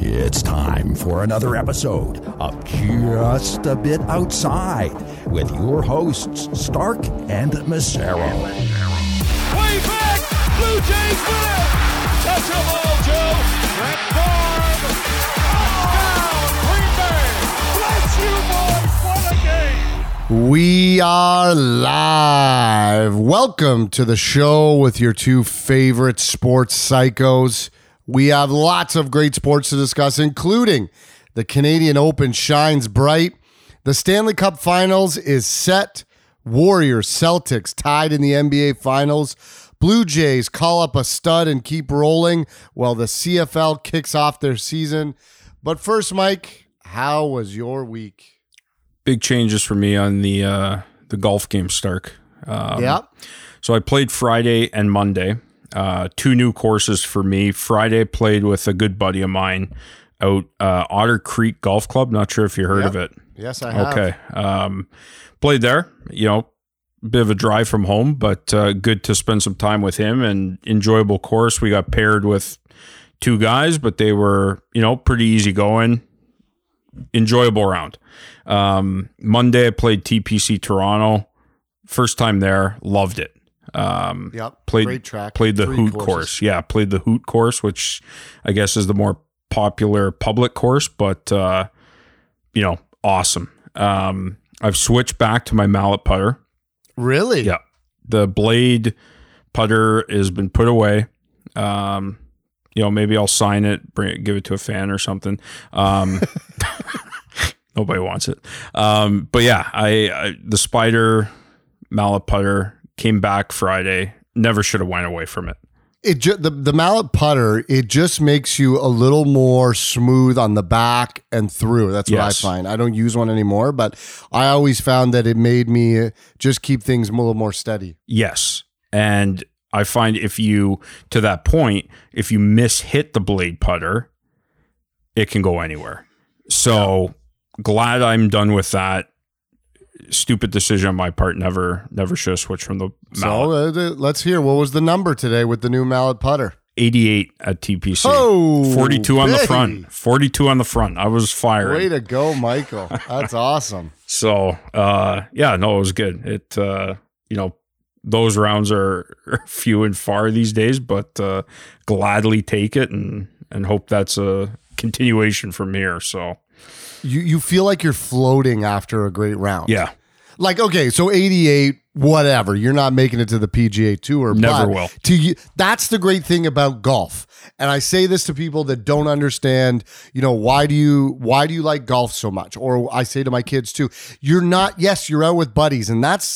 It's time for another episode of Just a Bit Outside with your hosts, Stark and Massaro. Way back! Blue Jays win it! Touch the ball, Joe! Brett Favre! Touchdown, Green Bay! Bless you, boys! What a game! We are live. Welcome to the show with your two favorite sports psychos. We have lots of great sports to discuss, including the Canadian Open shines bright. The Stanley Cup Finals is set. Warriors, Celtics tied in the NBA Finals. Blue Jays call up a stud and keep rolling while the CFL kicks off their season. But first, Mike, how was your week? Big changes for me on the golf game, Stark. So I played Friday and Monday. Two new courses for me. Friday played with a good buddy of mine out Otter Creek Golf Club. Not sure if you heard of it. Yes, I have. Okay. Played there, bit of a drive from home, but good to spend some time with him and enjoyable course. We got paired with two guys, but they were, pretty easy going. Enjoyable round. Monday I played TPC Toronto. First time there, loved it. Great track. Played the Hoot course. Yeah, played the Hoot course, which I guess is the more popular public course, but awesome. I've switched back to my mallet putter. Really? Yeah. The blade putter has been put away. Maybe I'll sign it, give it to a fan or something. Nobody wants it. But yeah, I the Spider mallet putter came back Friday. Never should have went away from it. The mallet putter, it just makes you a little more smooth on the back and through. That's what I find. I don't use one anymore, but I always found that it made me just keep things a little more steady. Yes. And I find if you miss-hit the blade putter, it can go anywhere. So glad I'm done with that. Stupid decision on my part. Never should have switched from the mallet. So let's hear. What was the number today with the new mallet putter? 88 at TPC. Oh, 42 on the front. 42 on the front. I was firing. Way to go, Michael. That's awesome. So, it was good. It, those rounds are few and far these days, but gladly take it and hope that's a continuation from here. So you feel like you're floating after a great round. Yeah. Like, okay, so 88, whatever. You're not making it to the PGA Tour. Never will. That's the great thing about golf. And I say this to people that don't understand, why do you like golf so much? Or I say to my kids too, you're out with buddies, and that's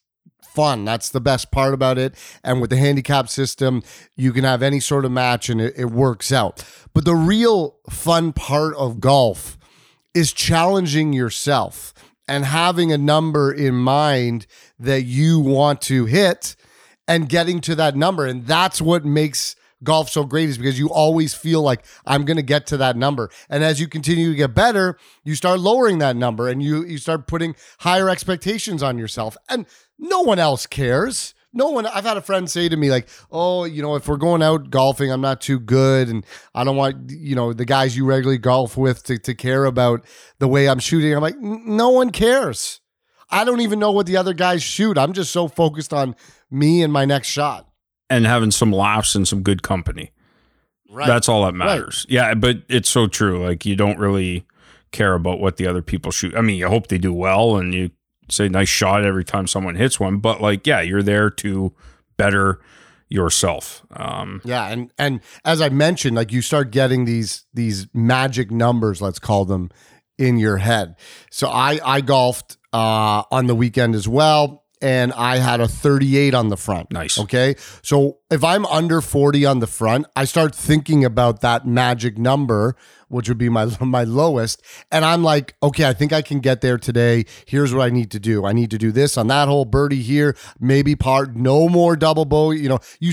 fun. That's the best part about it. And with the handicap system, you can have any sort of match and it works out. But the real fun part of golf is challenging yourself and having a number in mind that you want to hit and getting to that number. And that's what makes golf so great, is because you always feel like I'm going to get to that number. And as you continue to get better, you start lowering that number and you start putting higher expectations on yourself. And no one else cares. I've had a friend say to me like, oh, if we're going out golfing, I'm not too good. And I don't want, the guys you regularly golf with to care about the way I'm shooting. I'm like, no one cares. I don't even know what the other guys shoot. I'm just so focused on me and my next shot. And having some laughs and some good company. Right. That's all that matters. Right. Yeah, but it's so true. Like, you don't really care about what the other people shoot. I mean, you hope they do well and you say nice shot every time someone hits one, but you're there to better yourself. And as I mentioned, you start getting these magic numbers, let's call them, in your head. So I golfed on the weekend as well, and I had a 38 on the front. Nice. Okay. So if I'm under 40 on the front, I start thinking about that magic number, which would be my lowest. And I'm like, okay, I think I can get there today. Here's what I need to do. I need to do this on that hole, birdie here, maybe par, no more double bogey.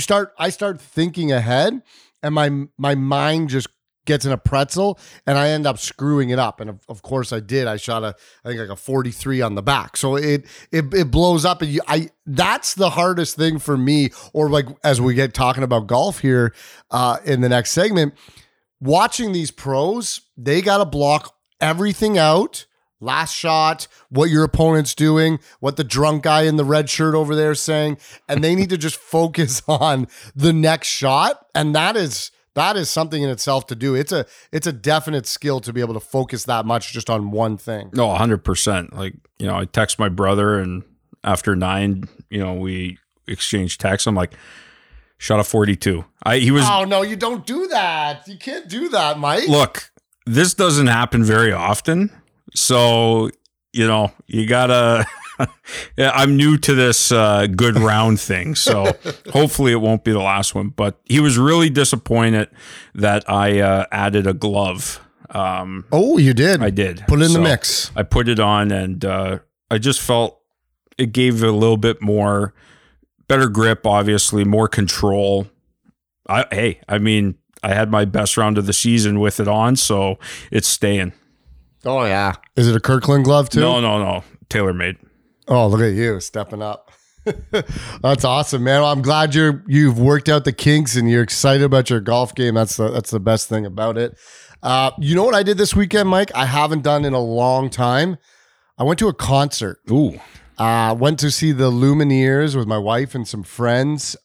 I start thinking ahead, and my mind just gets in a pretzel, and I end up screwing it up. And of course I did. I shot a 43 on the back. So it blows up, and that's the hardest thing for me. Or as we get talking about golf here in the next segment, watching these pros, they got to block everything out. Last shot, what your opponent's doing, what the drunk guy in the red shirt over there is saying, and they need to just focus on the next shot. And that is something in itself to do. It's a definite skill to be able to focus that much just on one thing. No, 100%. Like, I text my brother, and after 9, we exchanged texts. I'm like, shot a 42. Oh no, you don't do that. You can't do that, Mike. Look, this doesn't happen very often. So, you gotta, I'm new to this good round thing. So hopefully it won't be the last one, but he was really disappointed that I added a glove. Oh, you did? I did. Put it in the mix. I put it on, and I just felt it gave a little bit more, better grip, obviously, more control. I had my best round of the season with it on, so it's staying. Oh, yeah. Is it a Kirkland glove, too? No. TaylorMade. Oh, look at you stepping up. That's awesome, man. Well, I'm glad you've worked out the kinks and you're excited about your golf game. That's the best thing about it. You know what I did this weekend, Mike? I haven't done in a long time. I went to a concert. Ooh. Went to see the Lumineers with my wife and some friends.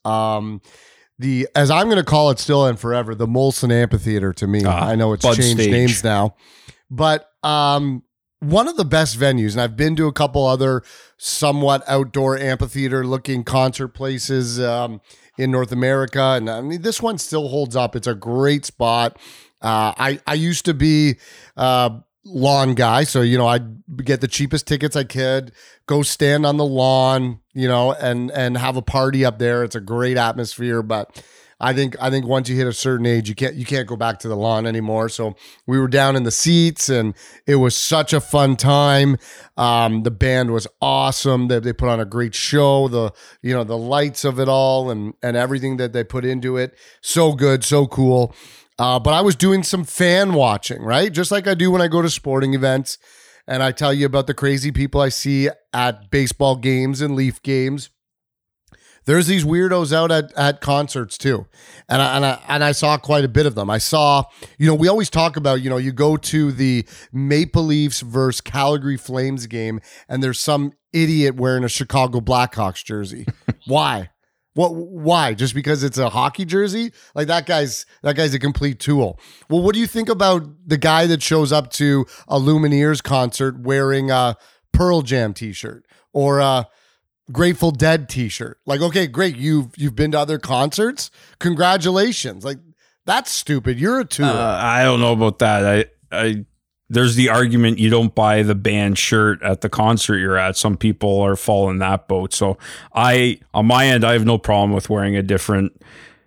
As I'm going to call it still and forever, the Molson Amphitheater to me. I know it's changed names now. But one of the best venues, and I've been to a couple other somewhat outdoor amphitheater looking concert places in North America, and I mean this one still holds up. It's a great spot. I used to be lawn guy, so I'd get the cheapest tickets I could, go stand on the lawn, and have a party up there. It's a great atmosphere, but I think once you hit a certain age, you can't go back to the lawn anymore. So we were down in the seats, and it was such a fun time. The band was awesome. They put on a great show. The lights of it all and everything that they put into it, so good, so cool. But I was doing some fan watching, right? Just like I do when I go to sporting events, and I tell you about the crazy people I see at baseball games and Leaf games. There's these weirdos out at concerts too. And I saw quite a bit of them. I saw, we always talk about, you go to the Maple Leafs versus Calgary Flames game and there's some idiot wearing a Chicago Blackhawks jersey. Why? Why? Just because it's a hockey jersey? Like that guy's a complete tool. Well, what do you think about the guy that shows up to a Lumineers concert wearing a Pearl Jam t-shirt or a Grateful Dead t-shirt? Like, okay, great. You've been to other concerts. Congratulations. Like, that's stupid. You're a tool. I don't know about that. I there's the argument you don't buy the band shirt at the concert you're at. Some people are following that boat. So on my end, I have no problem with wearing a different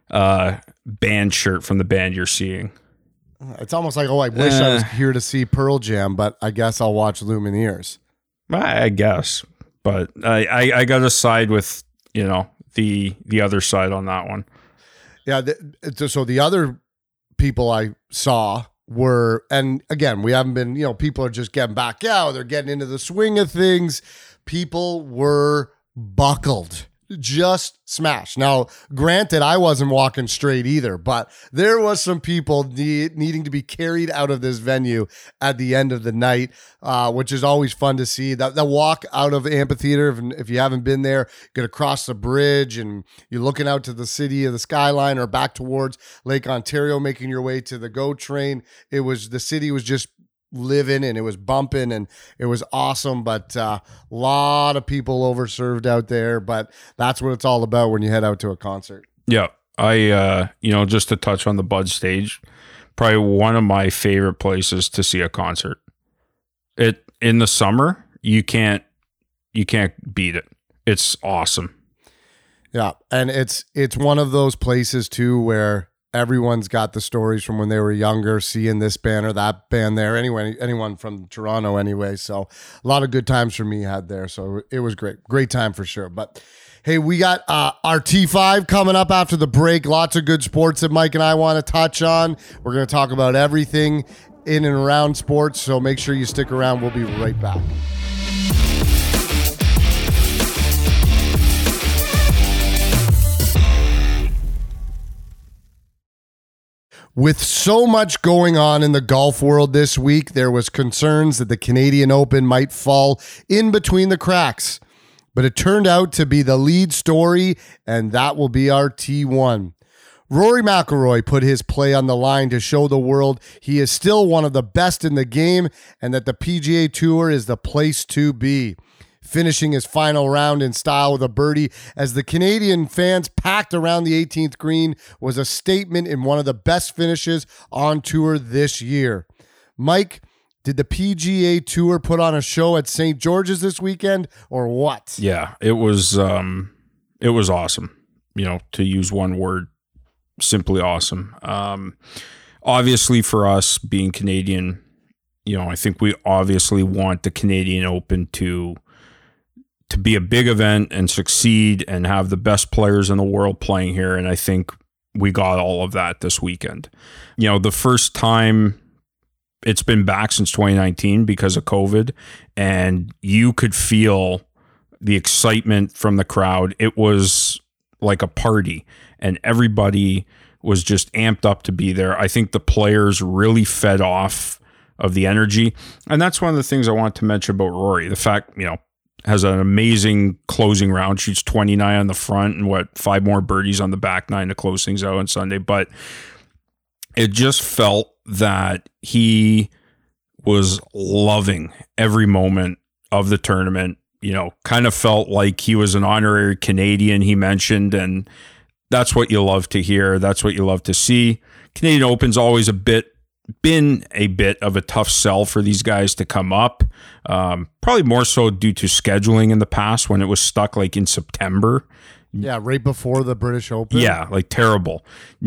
band shirt from the band you're seeing. It's almost like, I wish I was here to see Pearl Jam, but I guess I'll watch Lumineers. I guess. But I got to side with, the other side on that one. Yeah. So the other people I saw were, and again, we haven't been, people are just getting back out. They're getting into the swing of things. People were buckled. Just smashed. Now, granted, I wasn't walking straight either, but there was some people needing to be carried out of this venue at the end of the night, which is always fun to see. That walk out of amphitheater, if you haven't been there, you got to cross the bridge and you're looking out to the city of the skyline or back towards Lake Ontario, making your way to the GO train. The city was just living and it was bumping and it was awesome, but a lot of people overserved out there, but that's what it's all about when you head out to a concert. Yeah. I just to touch on the Bud stage, probably one of my favorite places to see a concert. It in the summer, you can't beat it. It's awesome. Yeah, and it's one of those places too where everyone's got the stories from when they were younger, seeing this band or that band there. Anyway, anyone from Toronto anyway. So a lot of good times for me had there. So it was great. Great time for sure. But hey, we got our T5 coming up after the break. Lots of good sports that Mike and I want to touch on. We're going to talk about everything in and around sports. So make sure you stick around. We'll be right back. With so much going on in the golf world this week, there was concerns that the Canadian Open might fall in between the cracks. But it turned out to be the lead story, and that will be our T1. Rory McIlroy put his play on the line to show the world he is still one of the best in the game and that the PGA Tour is the place to be. Finishing his final round in style with a birdie as the Canadian fans packed around the 18th green was a statement in one of the best finishes on tour this year. Mike, did the PGA Tour put on a show at St. George's this weekend or what? Yeah, it was awesome. You know, to use one word, simply awesome. Obviously for us being Canadian, you know, I think we obviously want the Canadian Open to be a big event and succeed and have the best players in the world playing here. And I think we got all of that this weekend. You know, the first time it's been back since 2019 because of COVID, and you could feel the excitement from the crowd. It was like a party and everybody was just amped up to be there. I think the players really fed off of the energy. And that's one of the things I want to mention about Rory. The fact, you know, has an amazing closing round, shoots 29 on the front and 5 more birdies on the back 9 to close things out on Sunday. But it just felt that he was loving every moment of the tournament, you know, kind of felt like he was an honorary Canadian, he mentioned, and that's what you love to hear. That's what you love to see. Canadian Open's always been a bit of a tough sell for these guys to come up. Probably more so due to scheduling in the past when it was stuck like in September. Yeah, right before the British Open. Yeah, like terrible.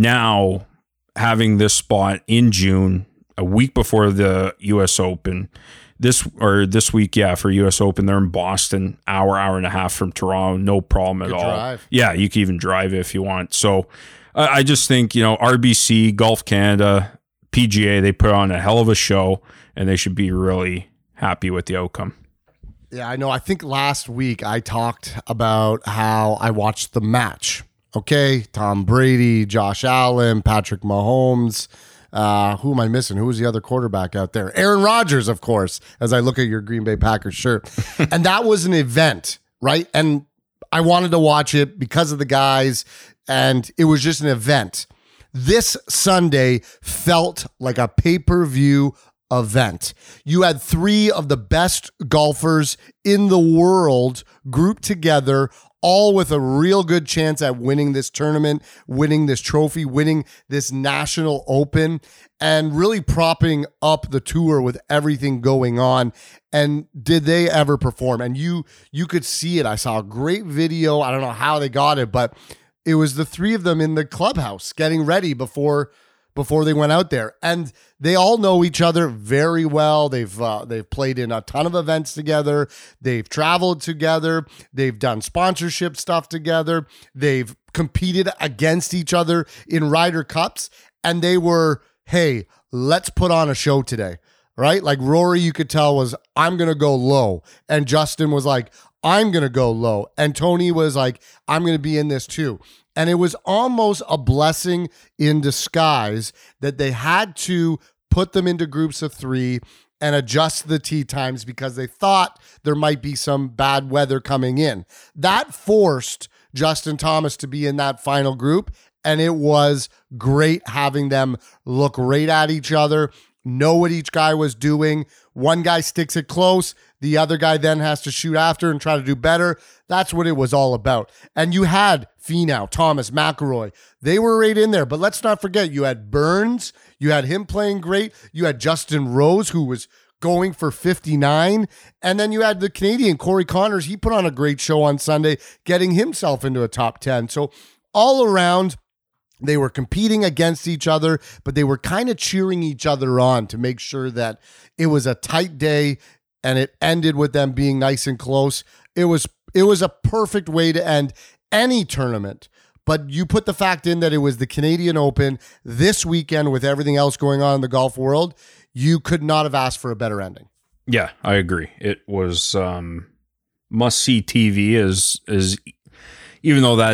Now having this spot in June, a week before the US Open, this week, yeah, for US Open, they're in Boston, hour and a half from Toronto, no problem at all. Drive. Yeah, you can even drive if you want. So I just think, you know, RBC, Golf Canada, PGA, they put on a hell of a show and they should be really happy with the outcome. Yeah, I know. I think last week I talked about how I watched the match. Okay, Tom Brady, Josh Allen, Patrick Mahomes. Who am I missing? Who was the other quarterback out there? Aaron Rodgers, of course, as I look at your Green Bay Packers shirt. And that was an event, right? And I wanted to watch it because of the guys, and it was just an event. This Sunday felt like a pay-per-view event. You had 3 of the best golfers in the world grouped together, all with a real good chance at winning this tournament, winning this trophy, winning this National Open, and really propping up the tour with everything going on. And did they ever perform? And you could see it. I saw a great video. I don't know how they got it, but it was the 3 of them in the clubhouse getting ready before they went out there. And they all know each other very well. They've played in a ton of events together. They've traveled together. They've done sponsorship stuff together. They've competed against each other in Ryder Cups. And they were, hey, let's put on a show today, right? Like Rory, you could tell was, I'm going to go low. And Justin was like, I'm going to go low. And Tony was like, I'm going to be in this too. And it was almost a blessing in disguise that they had to put them into groups of 3 and adjust the tee times because they thought there might be some bad weather coming in. That forced Justin Thomas to be in that final group, and it was great having them look right at each other, know what each guy was doing. One guy sticks it close. The other guy then has to shoot after and try to do better. That's what it was all about. And you had Finau, Thomas, McIlroy. They were right in there. But let's not forget, you had Burns. You had him playing great. You had Justin Rose, who was going for 59. And then you had the Canadian, Corey Connors. He put on a great show on Sunday, getting himself into a top 10. So all around, they were competing against each other, but they were kind of cheering each other on to make sure that it was a tight day and it ended with them being nice and close. It was a perfect way to end any tournament. But you put the fact in that it was the Canadian Open this weekend with everything else going on in the golf world, you could not have asked for a better ending. Yeah, I agree. It was must-see TV as even though that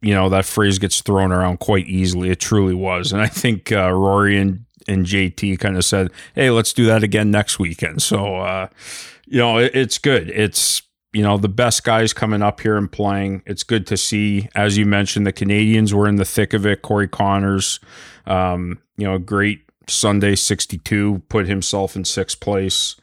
that phrase gets thrown around quite easily. It truly was. And I think Rory and JT kind of said, hey, let's do that again next weekend. So, it's good. It's, the best guys coming up here and playing. It's good to see. As you mentioned, the Canadians were in the thick of it. Corey Connors, a great Sunday 62, put himself in sixth place.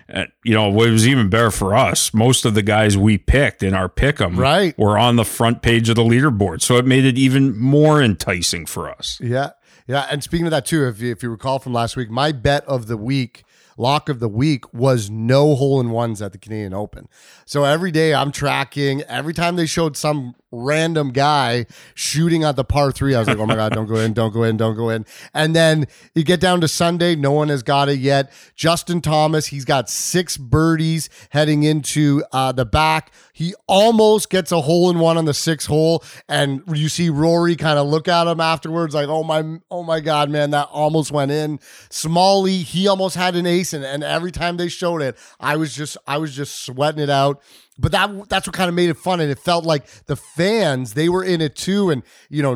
What was even better for us, most of the guys we picked in our pick'em were on the front page of the leaderboard. So it made it even more enticing for us. Yeah. Yeah. And speaking of that too, if you recall from last week, my bet of the week, lock of the week, was no hole-in-ones at the Canadian Open. So every day I'm tracking, every time they showed some random guy shooting at the par 3, I was like, oh my God, don't go in, don't go in, don't go in. And then you get down to Sunday, no one has got it yet. Justin Thomas, he's got 6 birdies heading into the back. He almost gets a hole-in-one on the 6th hole, and you see Rory kind of look at him afterwards like, oh my God, man, that almost went in. Smalley, he almost had an ace, and every time they showed it, I was just sweating it out. But that's what kind of made it fun, and it felt like the fans, they were in it too. And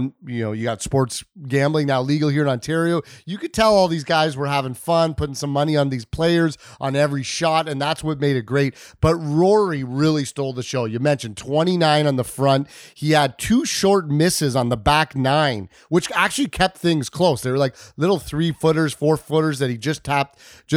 you got sports gambling now legal here in Ontario. You could tell all these guys were having fun, putting some money on these players on every shot, and that's what made it great. But Rory really stole the show. You mentioned 29 on the front. He had 2 short misses on the back 9, which actually kept things close. They were like little 3-footers, 4-footers that he just tapped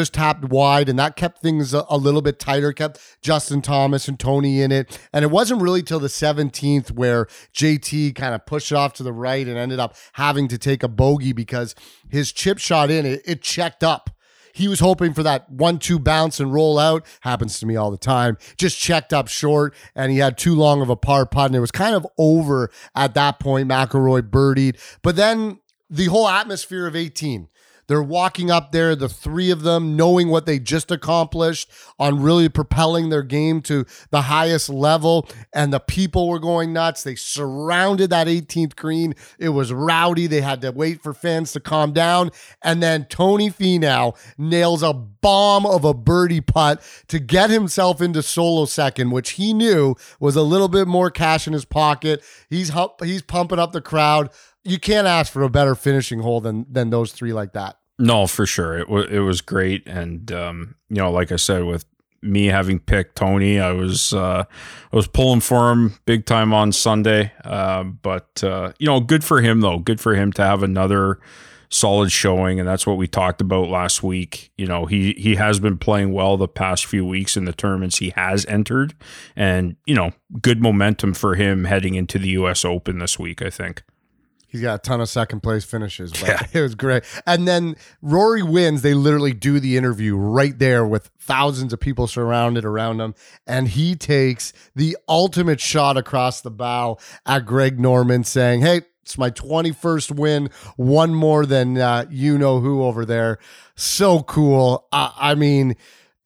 wide, and that kept things a little bit tighter. Kept Justin Thomas and Tony in it. And it wasn't really till the 17th where JT kind of pushed it off to the right and ended up having to take a bogey because his chip shot in, it checked up. He was hoping for that 1-2 bounce and roll out. Happens to me all the time. Just checked up short, and he had too long of a par putt, and it was kind of over at that point. McIlroy birdied. But then the whole atmosphere of 18, they're walking up there, the 3 of them, knowing what they just accomplished on really propelling their game to the highest level, and the people were going nuts. They surrounded that 18th green. It was rowdy. They had to wait for fans to calm down, and then Tony Finau nails a bomb of a birdie putt to get himself into solo second, which he knew was a little bit more cash in his pocket. He's pumping up the crowd. You can't ask for a better finishing hole than those 3 like that. No, for sure. It was great. And, like I said, with me having picked Tony, I was pulling for him big time on Sunday. But good for him, though. Good for him to have another solid showing. And that's what we talked about last week. He has been playing well the past few weeks in the tournaments he has entered. And, good momentum for him heading into the U.S. Open this week, I think. He's got a ton of second place finishes, but It was great. And then Rory wins. They literally do the interview right there with thousands of people surrounded around him. And he takes the ultimate shot across the bow at Greg Norman saying, hey, it's my 21st win. One more than you-know-who over there. So cool. I mean,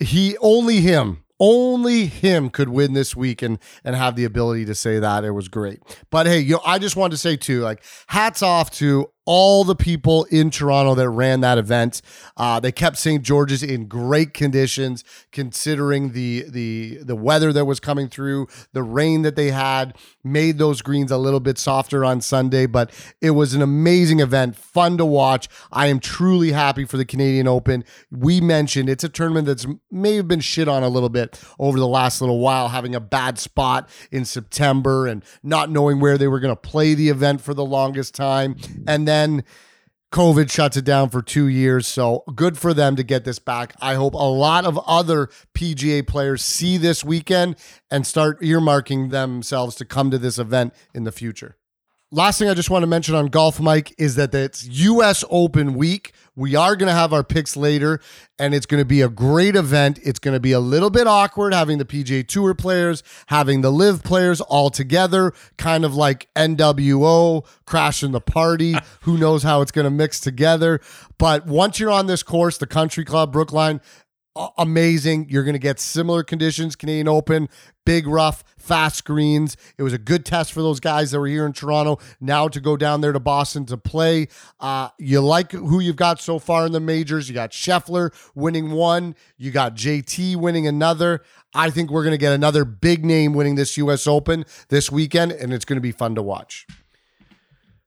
only him could win this week and have the ability to say that. It was great. But hey, I just wanted to say too, like, hats off to all the people in Toronto that ran that event. They kept St. George's in great conditions, considering the weather that was coming through, the rain that they had, made those greens a little bit softer on Sunday. But it was an amazing event, fun to watch. I am truly happy for the Canadian Open. We mentioned it's a tournament that's may have been shit on a little bit over the last little while, having a bad spot in September and not knowing where they were going to play the event for the longest time. And then COVID shuts it down for 2 years. So good for them to get this back. I hope a lot of other PGA players see this weekend and start earmarking themselves to come to this event in the future. Last thing I just want to mention on Golf Mike is that it's U.S. Open week. We are going to have our picks later, and it's going to be a great event. It's going to be a little bit awkward having the PGA Tour players, having the LIV players all together, kind of like NWO, crashing the party. Who knows how it's going to mix together. But once you're on this course, the Country Club, Brookline, amazing. You're going to get similar conditions, Canadian Open, big, rough, fast greens. It was a good test for those guys that were here in Toronto. Now to go down there to Boston to play. You like who you've got so far in the majors. You got Scheffler winning one. You got JT winning another. I think we're going to get another big name winning this U.S. Open this weekend, and it's going to be fun to watch.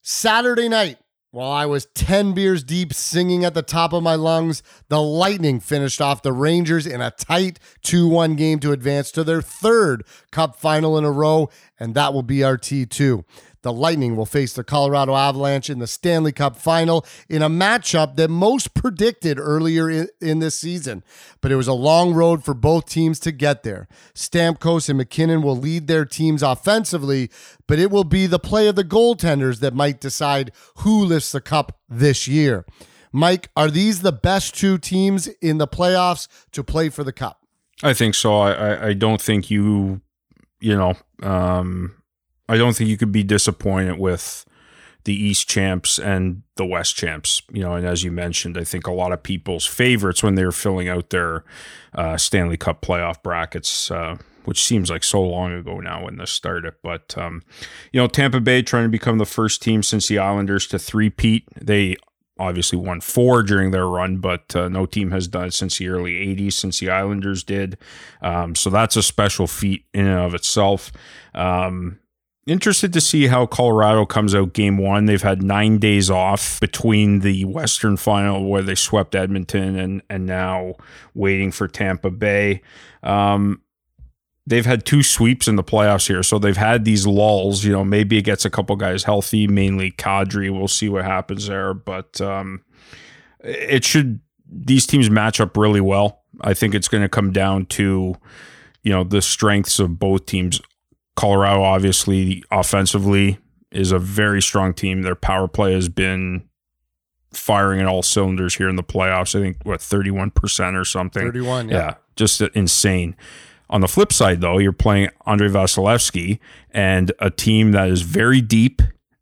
Saturday night, while I was 10 beers deep singing at the top of my lungs, the Lightning finished off the Rangers in a tight 2-1 game to advance to their third Cup final in a row, and that will be our T2. The Lightning will face the Colorado Avalanche in the Stanley Cup final in a matchup that most predicted earlier in this season. But it was a long road for both teams to get there. Stamkos and McKinnon will lead their teams offensively, but it will be the play of the goaltenders that might decide who lifts the cup this year. Mike, are these the best two teams in the playoffs to play for the cup? I think so. I don't think I don't think you could be disappointed with the East champs and the West champs. And as you mentioned, I think a lot of people's favorites when they were filling out their Stanley Cup playoff brackets, which seems like so long ago now when this started. But, Tampa Bay trying to become the first team since the Islanders to three-peat. They obviously won 4 during their run, but no team has done it since the early 80s, since the Islanders did. So that's a special feat in and of itself. Interested to see how Colorado comes out game 1. They've had 9 days off between the Western final where they swept Edmonton and now waiting for Tampa Bay. They've had 2 sweeps in the playoffs here, so they've had these lulls. Maybe it gets a couple guys healthy, mainly Kadri. We'll see what happens there, but these teams match up really well. I think it's going to come down to, the strengths of both teams. Colorado, obviously, offensively is a very strong team. Their power play has been firing at all cylinders here in the playoffs. I think, 31% or something. 31, yeah. Just insane. On the flip side, though, you're playing Andrei Vasilevsky and a team that is very deep,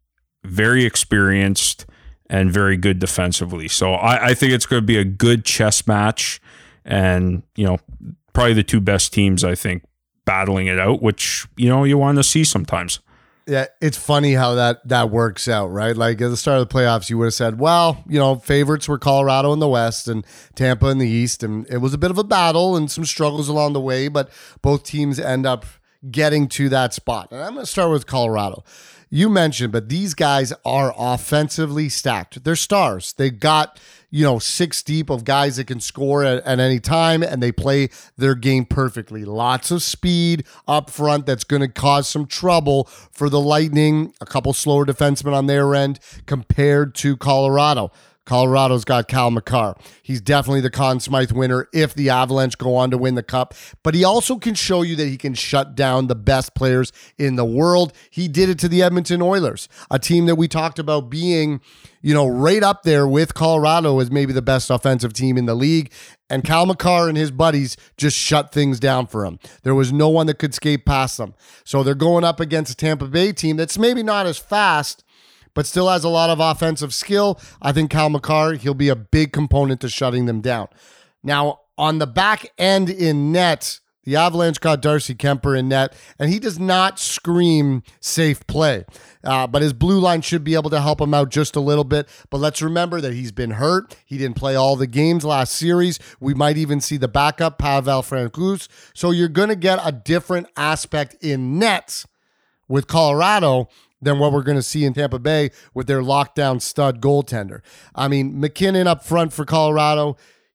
very experienced, and very good defensively. So I think it's going to be a good chess match and, probably the two best teams, I think, battling it out, which, you want to see sometimes. Yeah, it's funny how that works out, right? Like at the start of the playoffs, you would have said, well, favorites were Colorado in the West and Tampa in the East, and it was a bit of a battle and some struggles along the way, but both teams end up getting to that spot. And I'm going to start with Colorado. You mentioned, but these guys are offensively stacked. They're stars. They got, 6 deep of guys that can score at any time, and they play their game perfectly. Lots of speed up front that's going to cause some trouble for the Lightning. A couple slower defensemen on their end compared to Colorado. Colorado's got Cal McCarr. He's definitely the Conn Smythe winner if the Avalanche go on to win the cup. But he also can show you that he can shut down the best players in the world. He did it to the Edmonton Oilers, a team that we talked about being, right up there with Colorado as maybe the best offensive team in the league. And Cal McCarr and his buddies just shut things down for him. There was no one that could skate past them. So they're going up against a Tampa Bay team that's maybe not as fast, but still has a lot of offensive skill. I think Cal McCarr, he'll be a big component to shutting them down. Now, on the back end in net, the Avalanche got Darcy Kemper in net, and he does not scream safe play. But his blue line should be able to help him out just a little bit. But let's remember that he's been hurt. He didn't play all the games last series. We might even see the backup, Pavel Francouz. So you're going to get a different aspect in net with Colorado than what we're going to see in Tampa Bay with their lockdown stud goaltender. I mean, McKinnon up front for Colorado,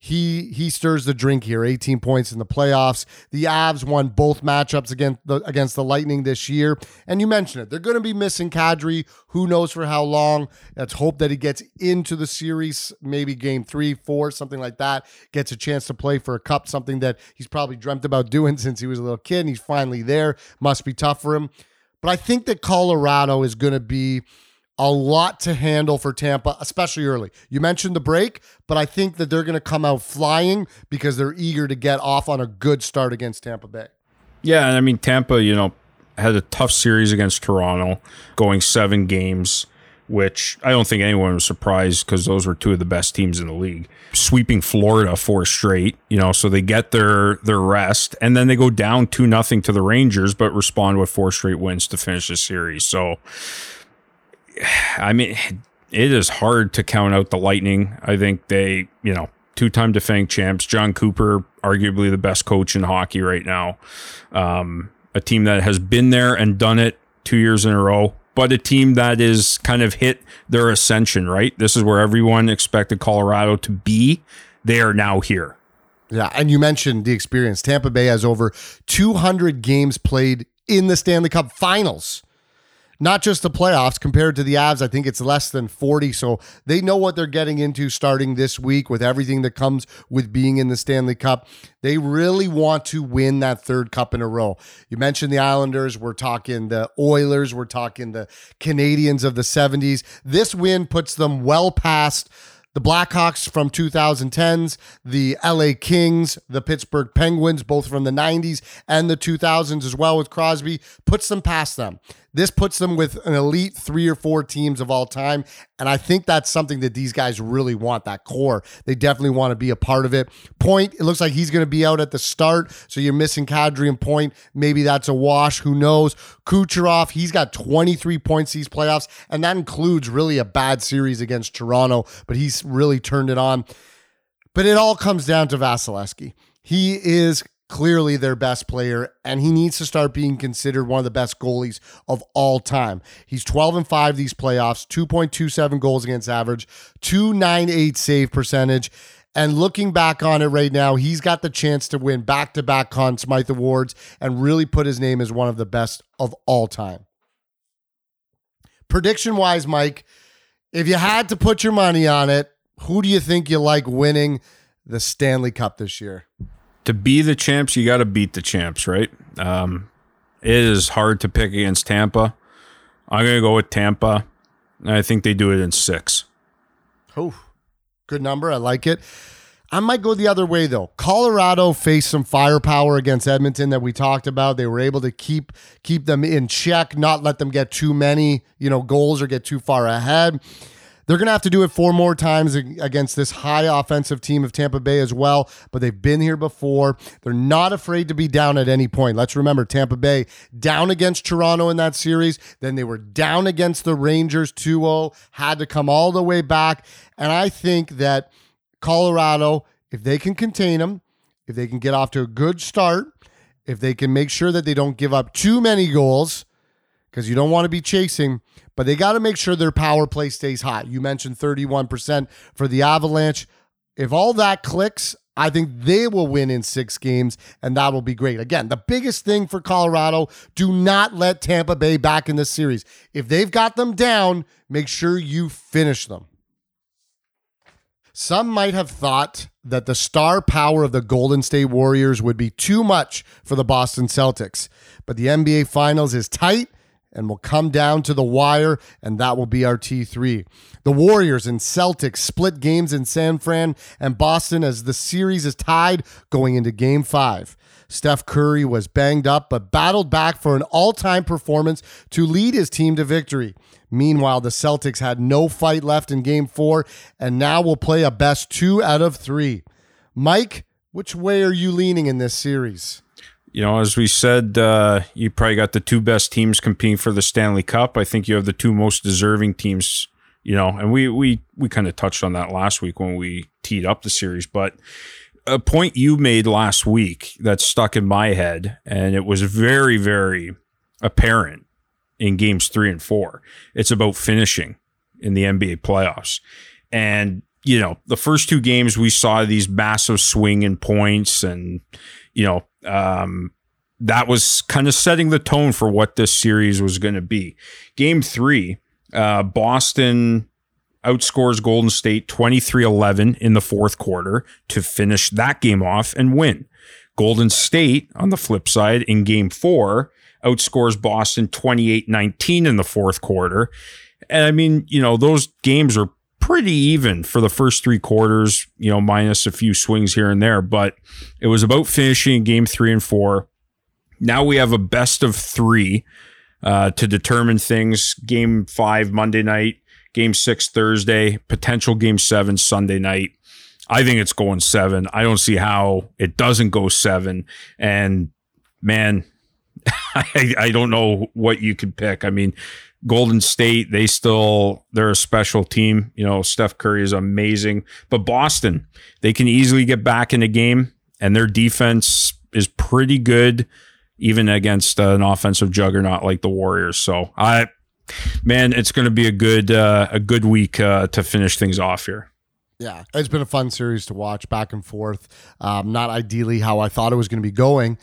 he stirs the drink here, 18 points in the playoffs. The Avs won both matchups against the Lightning this year. And you mentioned it, they're going to be missing Kadri. Who knows for how long? Let's hope that he gets into the series, maybe game 3, 4, something like that, gets a chance to play for a cup, something that he's probably dreamt about doing since he was a little kid, and he's finally there. Must be tough for him. But I think that Colorado is going to be a lot to handle for Tampa, especially early. You mentioned the break, but I think that they're going to come out flying because they're eager to get off on a good start against Tampa Bay. Yeah, and I mean, Tampa, had a tough series against Toronto, going 7 games, which I don't think anyone was surprised because those were 2 of the best teams in the league. Sweeping Florida 4 straight, so they get their rest, and then they go down 2-0 to the Rangers, but respond with 4 straight wins to finish the series. So, I mean, it is hard to count out the Lightning. I think they, 2-time defending champs, John Cooper, arguably the best coach in hockey right now. A team that has been there and done it 2 years in a row. but a team that is kind of hit their ascension, right? This is where everyone expected Colorado to be. They are now here. Yeah, and you mentioned the experience. Tampa Bay has over 200 games played in the Stanley Cup Finals. Not just the playoffs. Compared to the Avs, I think it's less than 40. So they know what they're getting into starting this week with everything that comes with being in the Stanley Cup. They really want to win that third cup in a row. You mentioned the Islanders. We're talking the Oilers. We're talking the Canadians of the 70s. This win puts them well past the Blackhawks from 2010s, the LA Kings, the Pittsburgh Penguins, both from the 90s and the 2000s as well with Crosby, puts them past them. This puts them with an elite 3 or 4 teams of all time. And I think that's something that these guys really want, that core. They definitely want to be a part of it. Point, it looks like he's going to be out at the start. So you're missing Kadri and Point. Maybe that's a wash. Who knows? Kucherov, he's got 23 points these playoffs. And that includes really a bad series against Toronto. But he's really turned it on. But it all comes down to Vasilevsky. He is clearly their best player, and he needs to start being considered one of the best goalies of all time. He's 12-5 these playoffs, 2.27 goals against average, 2.98 save percentage. And looking back on it right now, he's got the chance to win back-to-back Conn Smythe Awards and really put his name as one of the best of all time. Prediction-wise, Mike, if you had to put your money on it, who do you think you like winning the Stanley Cup this year? To be the champs, you got to beat the champs, right? It is hard to pick against Tampa. I'm going to go with Tampa. I think they do it in 6. Oh, good number. I like it. I might go the other way, though. Colorado faced some firepower against Edmonton that we talked about. They were able to keep them in check, not let them get too many, goals or get too far ahead. They're going to have to do it 4 more times against this high offensive team of Tampa Bay as well, but they've been here before. They're not afraid to be down at any point. Let's remember, Tampa Bay down against Toronto in that series. Then they were down against the Rangers 2-0, had to come all the way back. And I think that Colorado, if they can contain them, if they can get off to a good start, if they can make sure that they don't give up too many goals, because you don't want to be chasing, but they got to make sure their power play stays high. You mentioned 31% for the Avalanche. If all that clicks, I think they will win in 6 games, and that will be great. Again, the biggest thing for Colorado, do not let Tampa Bay back in this series. If they've got them down, make sure you finish them. Some might have thought that the star power of the Golden State Warriors would be too much for the Boston Celtics, but the NBA Finals is tight and will come down to the wire, and that will be our T3. The Warriors and Celtics split games in San Fran and Boston as the series is tied going into Game 5. Steph Curry was banged up but battled back for an all-time performance to lead his team to victory. Meanwhile, the Celtics had no fight left in Game 4 and now will play a best 2 out of 3. Mike, which way are you leaning in this series? As we said, you probably got the 2 best teams competing for the Stanley Cup. I think you have the 2 most deserving teams, and we kind of touched on that last week when we teed up the series. But a point you made last week that stuck in my head, and it was very, very apparent in games 3 and 4. It's about finishing in the NBA playoffs. And, the first 2 games we saw these massive swing in points and, that was kind of setting the tone for what this series was going to be. Game 3, Boston outscores Golden State 23-11 in the 4th quarter to finish that game off and win. Golden State, on the flip side, in Game 4, outscores Boston 28-19 in the 4th quarter. And I mean, those games are pretty even for the first 3 quarters, minus a few swings here and there, but it was about finishing Game 3 and 4. Now we have a best of 3 to determine things. Game 5 Monday night, Game 6 Thursday, potential Game 7 Sunday night. I think it's going 7. I don't see how it doesn't go 7. And man, I don't know what you could pick. I mean, Golden State, they're a special team. Steph Curry is amazing. But Boston, they can easily get back in a game, and their defense is pretty good, even against an offensive juggernaut like the Warriors. So Man, it's going to be a good week to finish things off here. Yeah, it's been a fun series to watch back and forth. Not ideally how I thought it was going to be going,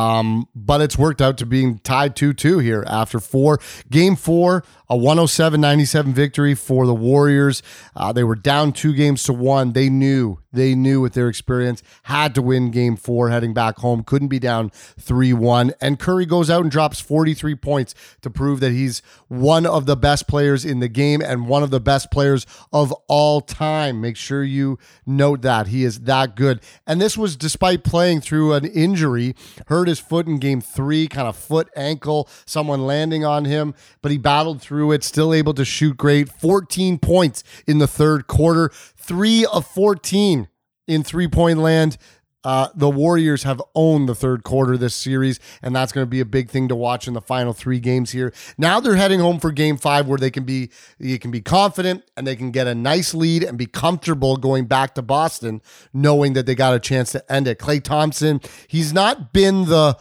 but it's worked out to being tied 2-2 here after four. Game 4, a 107-97 victory for the Warriors. They were down 2-1. They knew with their experience, had to win Game 4 heading back home. Couldn't be down 3-1. And Curry goes out and drops 43 points to prove that he's one of the best players in the game and one of the best players of all time. Make sure you note that. He is that good. And this was despite playing through an injury. Hurt his foot in Game 3, kind of foot, ankle, someone landing on him, but he battled through it, still able to shoot great. 14 points in the third quarter, 3 of 14 in three-point land. The Warriors have owned the third quarter this series, and that's going to be a big thing to watch in the final 3 games here. Now they're heading home for Game 5, where they can be confident and they can get a nice lead and be comfortable going back to Boston, knowing that they got a chance to end it. Klay Thompson, he's not been the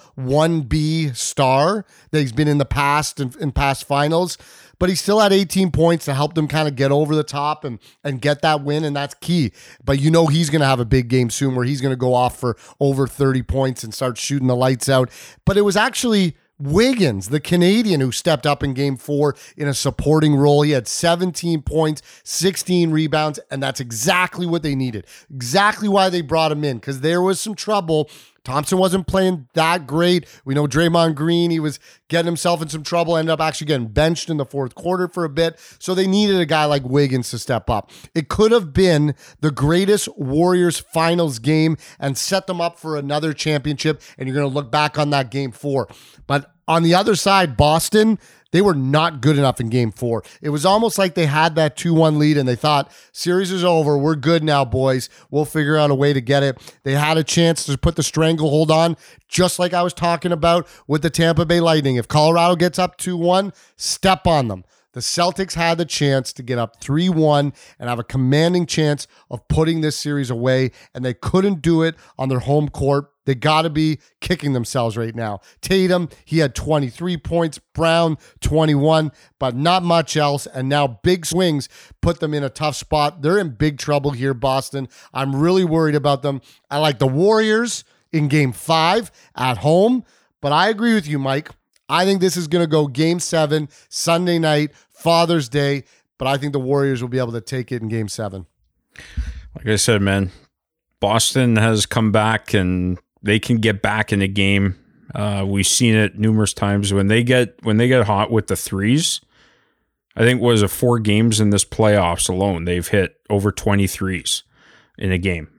1B star that he's been in the past in past finals, but he still had 18 points to help them kind of get over the top and get that win, and that's key. But you know he's going to have a big game soon where he's going to go off for over 30 points and start shooting the lights out. But it was actually Wiggins, the Canadian, who stepped up in Game 4 in a supporting role. He had 17 points, 16 rebounds, and that's exactly what they needed. Exactly why they brought him in, because there was some trouble. Thompson wasn't playing that great. We know Draymond Green, he was getting himself in some trouble, ended up actually getting benched in the fourth quarter for a bit. So they needed a guy like Wiggins to step up. It could have been the greatest Warriors finals game and set them up for another championship, and you're going to look back on that Game 4. But on the other side, Boston, they were not good enough in Game 4. It was almost like they had that 2-1 lead and they thought, series is over. We're good now, boys. We'll figure out a way to get it. They had a chance to put the stranglehold on, just like I was talking about with the Tampa Bay Lightning. If Colorado gets up 2-1, step on them. The Celtics had the chance to get up 3-1 and have a commanding chance of putting this series away, and they couldn't do it on their home court. They got to be kicking themselves right now. Tatum, he had 23 points. Brown, 21, but not much else. And now big swings put them in a tough spot. They're in big trouble here, Boston. I'm really worried about them. I like the Warriors in Game 5 at home, but I agree with you, Mike. I think this is going to go Game 7, Sunday night, Father's Day, but I think the Warriors will be able to take it in Game 7. Like I said, man, Boston has come back and they can get back in the game. We've seen it numerous times when they get hot with the threes. I think was it 4 games in this playoffs alone, they've hit over 20 threes in a game.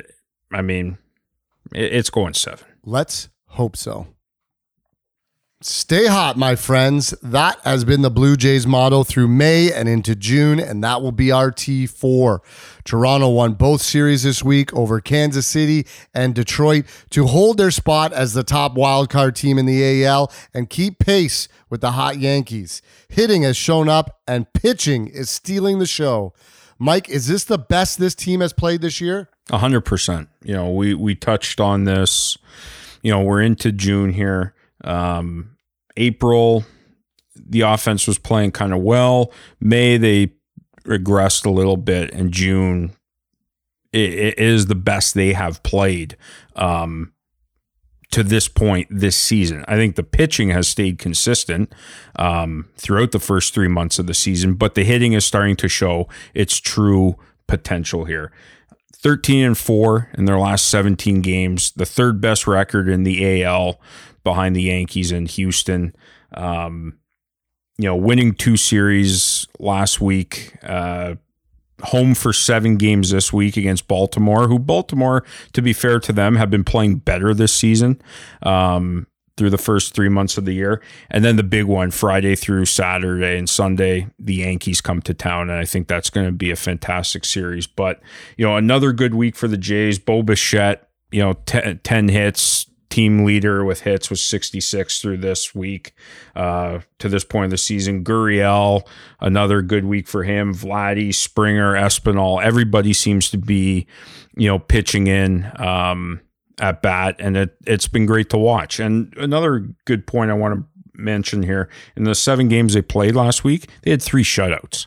It's going 7. Let's hope so. Stay hot, my friends. That has been the Blue Jays motto through May and into June, and that will be our T4. Toronto won both series this week over Kansas City and Detroit to hold their spot as the top wildcard team in the AL and keep pace with the hot Yankees. Hitting has shown up, and pitching is stealing the show. Mike, is this the best this team has played this year? 100%. We touched on this. We're into June here. April, the offense was playing kind of well. May, they regressed a little bit. And June, it is the best they have played to this point this season. I think the pitching has stayed consistent throughout the first 3 months of the season, but the hitting is starting to show its true potential here. 13-4 in their last 17 games, the third best record in the AL behind the Yankees and Houston. Winning 2 series last week, home for 7 games this week against Baltimore, who Baltimore, to be fair to them, have been playing better this season through the first 3 months of the year. And then the big one, Friday through Saturday and Sunday, the Yankees come to town, and I think that's going to be a fantastic series. But, another good week for the Jays. Bo Bichette, 10 hits, team leader with hits, was 66 through this week to this point of the season. Gurriel, another good week for him. Vladdy, Springer, Espinal, everybody seems to be, pitching in at bat, and it's been great to watch. And another good point I want to mention here, in the 7 games they played last week, they had 3 shutouts.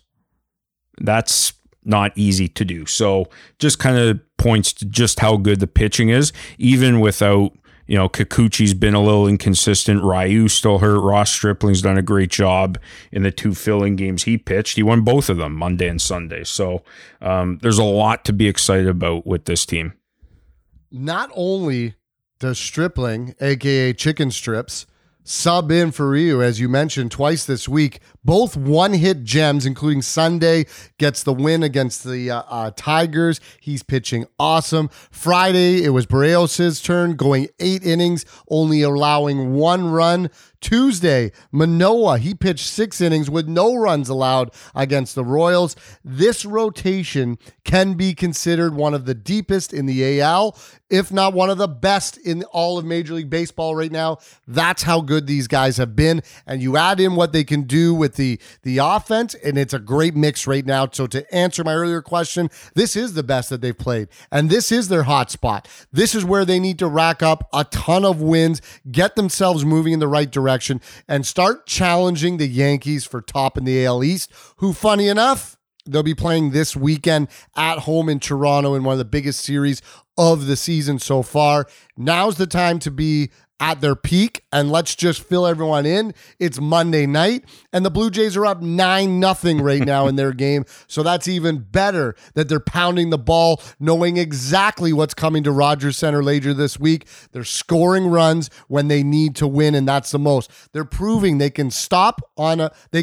That's not easy to do. So just kind of points to just how good the pitching is, even without, Kikuchi's been a little inconsistent. Ryu still hurt. Ross Stripling's done a great job in the 2 filling games he pitched. He won both of them, Monday and Sunday. So there's a lot to be excited about with this team. Not only does Stripling, a.k.a. Chicken Strips, sub in for Ryu, as you mentioned, twice this week. Both one-hit gems, including Sunday, gets the win against the Tigers. He's pitching awesome. Friday, it was Barrios' turn, going 8 innings, only allowing 1 run. Tuesday, Manoah, he pitched 6 innings with no runs allowed against the Royals. This rotation can be considered one of the deepest in the AL, if not one of the best in all of Major League Baseball right now. That's how good these guys have been. And you add in what they can do with the offense, and it's a great mix right now. So to answer my earlier question, this is the best that they've played. And this is their hot spot. This is where they need to rack up a ton of wins, get themselves moving in the right direction, and start challenging the Yankees for top in the AL East, who, funny enough, they'll be playing this weekend at home in Toronto in one of the biggest series of the season so far. Now's the time to be at their peak, and let's just fill everyone in. It's Monday night, and the Blue Jays are up 9-0 right now in their game, so that's even better that they're pounding the ball, knowing exactly what's coming to Rogers Center later this week. They're scoring runs when they need to win, and that's the most. They're proving they can step on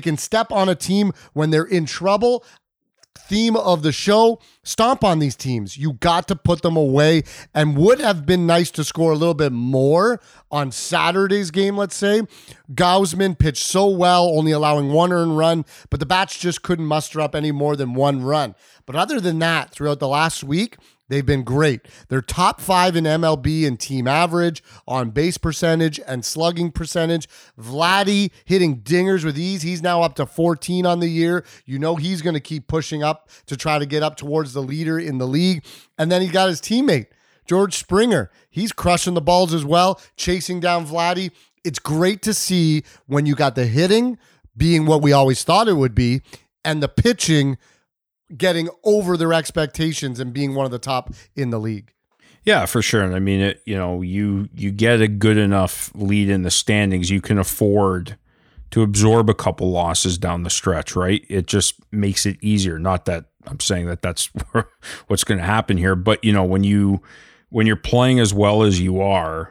a team when they're in trouble. Theme of the show, stomp on these teams. You got to put them away, and would have been nice to score a little bit more on Saturday's game, let's say. Gausman pitched so well, only allowing 1 earned run, but the bats just couldn't muster up any more than 1 run. But other than that, throughout the last week, they've been great. They're top 5 in MLB in team average, on base percentage, and slugging percentage. Vladdy hitting dingers with ease. He's now up to 14 on the year. You know he's going to keep pushing up to try to get up towards the leader in the league. And then he got his teammate, George Springer. He's crushing the balls as well, chasing down Vladdy. It's great to see when you got the hitting being what we always thought it would be, and the pitching getting over their expectations and being one of the top in the league. Yeah, for sure. And I mean, you get a good enough lead in the standings, you can afford to absorb a couple losses down the stretch, right? It just makes it easier. Not that I'm saying that that's what's going to happen here, but when you're playing as well as you are,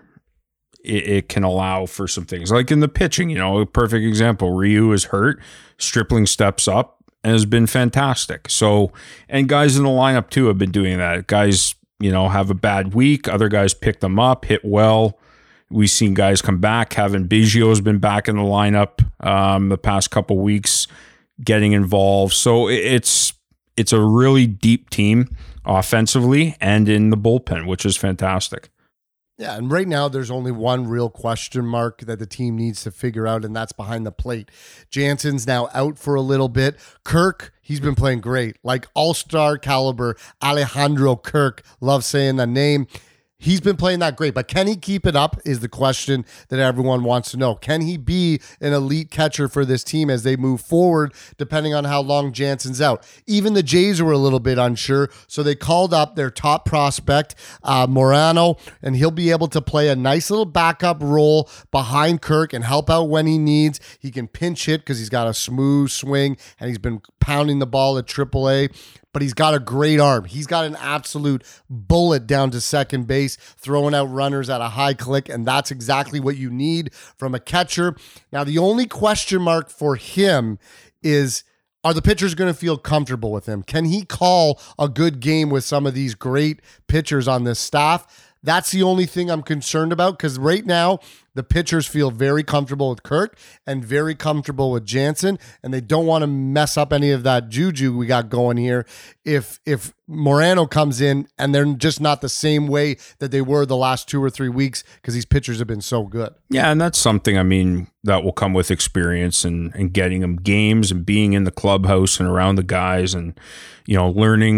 it can allow for some things like in the pitching. A perfect example: Ryu is hurt, Stripling steps up and has been fantastic. So, and guys in the lineup too have been doing that. Guys, have a bad week. Other guys pick them up, hit well. We've seen guys come back. Kevin Biggio has been back in the lineup the past couple weeks, getting involved. So it's a really deep team offensively and in the bullpen, which is fantastic. Yeah, and right now there's only one real question mark that the team needs to figure out, and that's behind the plate. Jansen's now out for a little bit. Kirk, he's been playing great, like all-star caliber Alejandro Kirk. Love saying the name. He's been playing that great, but can he keep it up is the question that everyone wants to know. Can he be an elite catcher for this team as they move forward, depending on how long Jansen's out? Even the Jays were a little bit unsure, so they called up their top prospect, Morano, and he'll be able to play a nice little backup role behind Kirk and help out when he needs. He can pinch hit because he's got a smooth swing, and he's been pounding the ball at AAA. But he's got a great arm. He's got an absolute bullet down to second base, throwing out runners at a high click, and that's exactly what you need from a catcher. Now, the only question mark for him is, are the pitchers going to feel comfortable with him? Can he call a good game with some of these great pitchers on this staff? That's the only thing I'm concerned about, because right now the pitchers feel very comfortable with Kirk and very comfortable with Jansen, and they don't want to mess up any of that juju we got going here if Morano comes in and they're just not the same way that they were the last 2 or 3 weeks, because these pitchers have been so good. Yeah, and that's something, that will come with experience and getting them games and being in the clubhouse and around the guys and, learning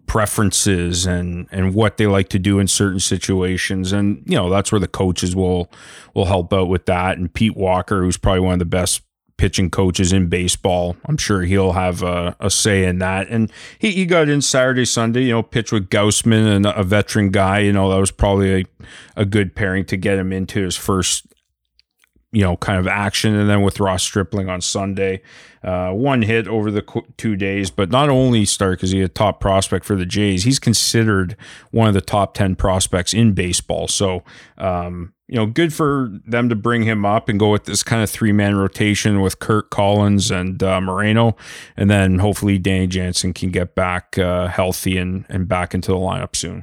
preferences and what they like to do in certain situations. And, that's where the coaches will help out with that. And Pete Walker, who's probably one of the best pitching coaches in baseball, I'm sure he'll have a say in that. And he got in Saturday, Sunday, pitched with Gaussman and a veteran guy. That was probably a good pairing to get him into his first kind of action. And then with Ross Stripling on Sunday, one hit over the 2 days. But not only Stark is he a top prospect for the Jays, he's considered one of the top 10 prospects in baseball. So, good for them to bring him up and go with this kind of 3-man rotation with Kurt Collins and Moreno. And then hopefully Danny Jansen can get back healthy and back into the lineup soon.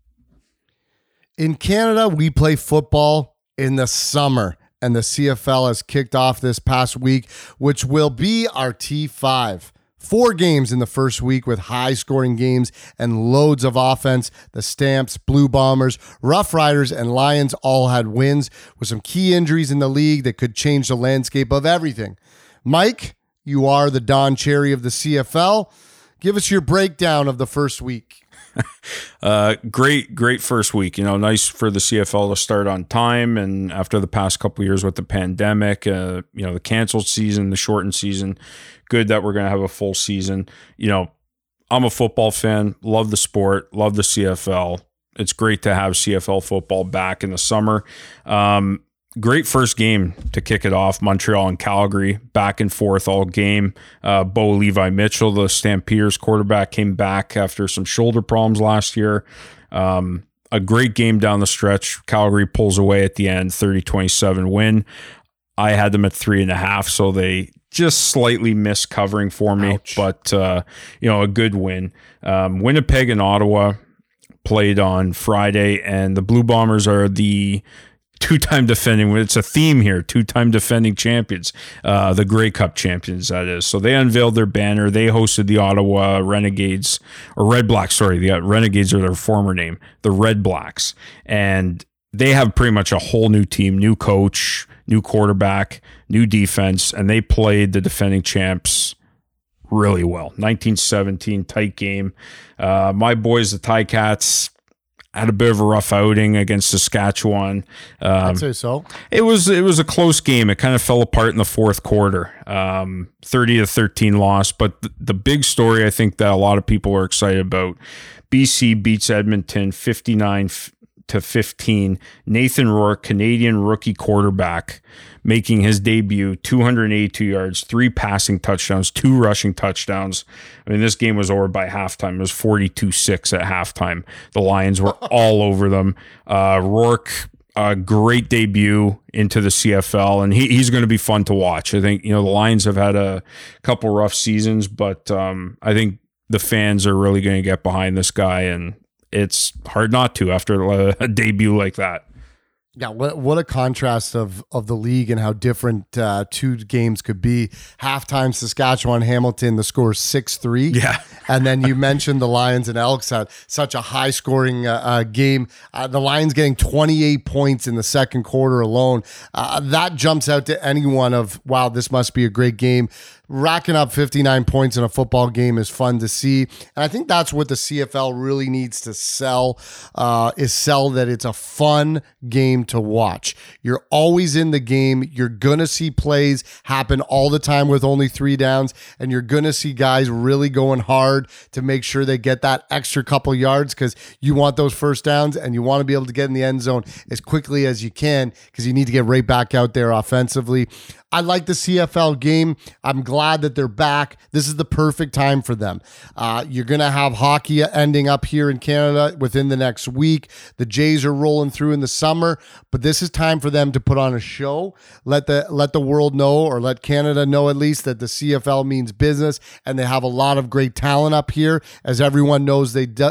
In Canada, we play football in the summer. And the CFL has kicked off this past week, which will be our T5. 4 games in the first week with high-scoring games and loads of offense. The Stamps, Blue Bombers, Rough Riders, and Lions all had wins with some key injuries in the league that could change the landscape of everything. Mike, you are the Don Cherry of the CFL. Give us your breakdown of the first week. Great first week. Nice for the CFL to start on time. And after the past couple of years with the pandemic, the canceled season, the shortened season, good that we're going to have a full season. I'm a football fan, love the sport, love the CFL. It's great to have CFL football back in the summer. Great first game to kick it off. Montreal and Calgary, back and forth all game. Bo Levi Mitchell, the Stampeders quarterback, came back after some shoulder problems last year. A great game down the stretch. Calgary pulls away at the end, 30-27 win. I had them at 3.5, so they just slightly missed covering for me. Ouch. But, a good win. Winnipeg and Ottawa played on Friday, and the Blue Bombers are the two-time defending, it's a theme here, two-time defending champions, the Grey Cup champions, that is. So they unveiled their banner. They hosted the Ottawa Renegades, or Red Blacks, sorry. The Renegades are their former name, the Red Blacks. And they have pretty much a whole new team, new coach, new quarterback, new defense, and they played the defending champs really well. 19-17, tight game. My boys, the Ticats, had a bit of a rough outing against Saskatchewan. I'd say so. It was a close game. It kind of fell apart in the fourth quarter. 30-13 loss. But the big story I think that a lot of people are excited about, BC beats Edmonton 59-15. Nathan Rourke, Canadian rookie quarterback, making his debut, 282 yards, 3 passing touchdowns, 2 rushing touchdowns. I mean, this game was over by halftime. It was 42-6 at halftime. The Lions were all over them. Rourke, a great debut into the CFL, and he's going to be fun to watch. I think, the Lions have had a couple rough seasons, but I think the fans are really going to get behind this guy, and it's hard not to after a debut like that. Yeah, what a contrast of the league and how different 2 games could be. Halftime, Saskatchewan, Hamilton, the score is 6-3. Yeah. And then you mentioned the Lions and Elks had such a high-scoring game. The Lions getting 28 points in the second quarter alone. That jumps out to anyone of, wow, this must be a great game. Racking up 59 points in a football game is fun to see. And I think that's what the CFL really needs to sell, is sell that it's a fun game to watch. You're always in the game. You're going to see plays happen all the time with only 3 downs, and you're going to see guys really going hard to make sure they get that extra couple yards because you want those first downs and you want to be able to get in the end zone as quickly as you can because you need to get right back out there offensively. I like the CFL game. I'm glad that they're back. This is the perfect time for them. You're going to have hockey ending up here in Canada within the next week. The Jays are rolling through in the summer, but this is time for them to put on a show. Let the world know, or let Canada know at least, that the CFL means business, and they have a lot of great talent up here, as everyone knows they do.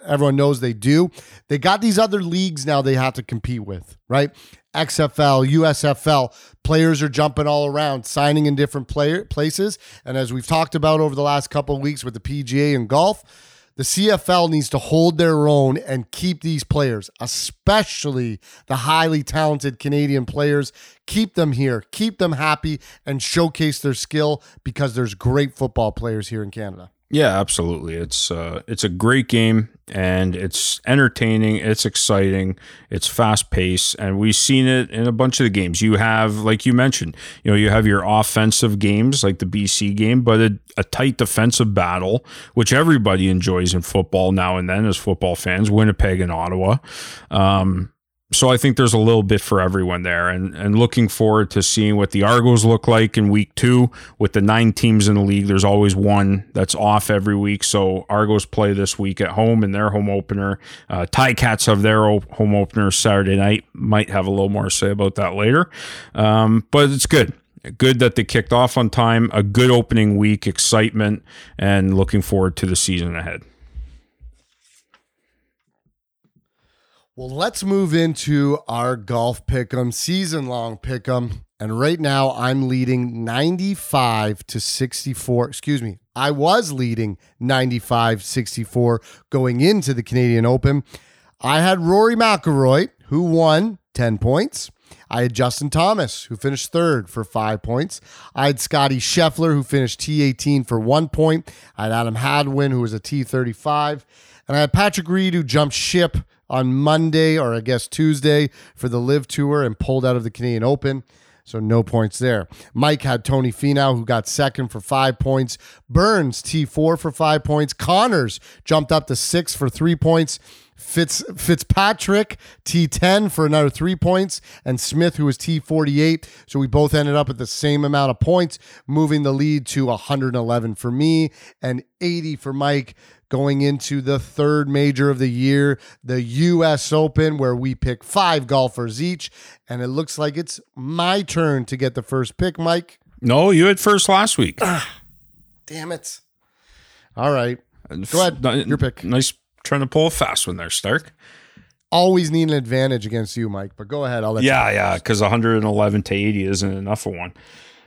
They got these other leagues now they have to compete with, right? XFL, USFL, players are jumping all around, signing in different places. And as we've talked about over the last couple of weeks with the PGA and golf, the CFL needs to hold their own and keep these players, especially the highly talented Canadian players, keep them here, keep them happy, and showcase their skill because there's great football players here in Canada. Yeah, absolutely. It's a great game, and it's entertaining. It's exciting. It's fast paced, and we've seen it in a bunch of the games. You have, like you mentioned, you have your offensive games like the BC game, but a tight defensive battle, which everybody enjoys in football now and then as football fans. Winnipeg and Ottawa. So I think there's a little bit for everyone there, and looking forward to seeing what the Argos look like in week 2 with the 9 teams in the league. There's always one that's off every week. So Argos play this week at home in their home opener. Ticats have their home opener Saturday night. Might have a little more to say about that later. But it's good. Good that they kicked off on time. A good opening week, excitement, and looking forward to the season ahead. Well, let's move into our golf pick'em, season-long pick'em. And right now, I'm leading 95-64. Excuse me. I was leading 95-64 going into the Canadian Open. I had Rory McIlroy, who won 10 points. I had Justin Thomas, who finished third for 5 points. I had Scotty Scheffler, who finished T18 for 1 point. I had Adam Hadwin, who was a T35. And I had Patrick Reed, who jumped ship on Monday, or I guess Tuesday, for the Live Tour and pulled out of the Canadian Open. So no points there. Mike had Tony Finau, who got second for 5 points. Burns, T4 for 5 points. Connors jumped up to 6 for 3 points. Fitzpatrick, T10 for another 3 points. And Smith, who was T48. So we both ended up at the same amount of points, moving the lead to 111 for me and 80 for Mike, going into the third major of the year, the U.S. Open, where we pick 5 golfers each. And it looks like it's my turn to get the first pick, Mike. No, you had first last week. Damn it. All right. Go ahead. Your pick. Nice trying to pull a fast one there, Stark. Always need an advantage against you, Mike, but go ahead. I'll let you. Yeah, because 111 to 80 isn't enough of one.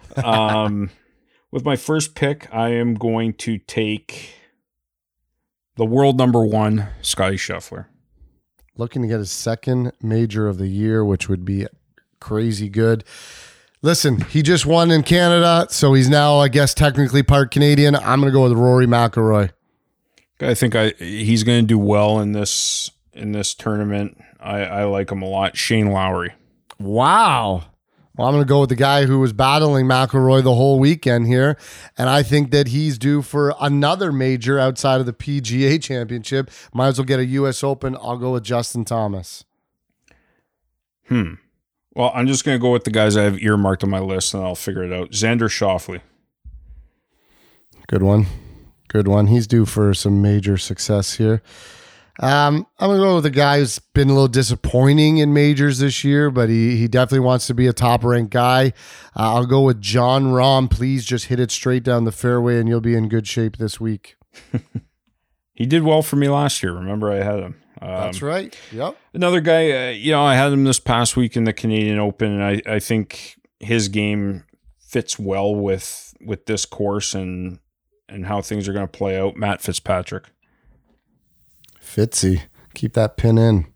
With my first pick, I am going to take the world number 1, Scotty Scheffler. Looking to get his second major of the year, which would be crazy good. Listen, he just won in Canada, so he's now, I guess, technically part Canadian. I'm going to go with Rory McIlroy. I think he's going to do well in this tournament. I like him a lot. Shane Lowry. Wow. Well, I'm going to go with the guy who was battling McIlroy the whole weekend here, and I think that he's due for another major outside of the PGA Championship. Might as well get a U.S. Open. I'll go with Justin Thomas. Well, I'm just going to go with the guys I have earmarked on my list, and I'll figure it out. Xander Schauffele. Good one. Good one. He's due for some major success here. I'm going to go with a guy who's been a little disappointing in majors this year, but he definitely wants to be a top-ranked guy. I'll go with Jon Rahm. Please just hit it straight down the fairway, and you'll be in good shape this week. He did well for me last year. Remember, I had him. That's right. Yep. Another guy, I had him this past week in the Canadian Open, and I think his game fits well with this course and how things are going to play out. Matt Fitzpatrick. Fitzy. Keep that pin in.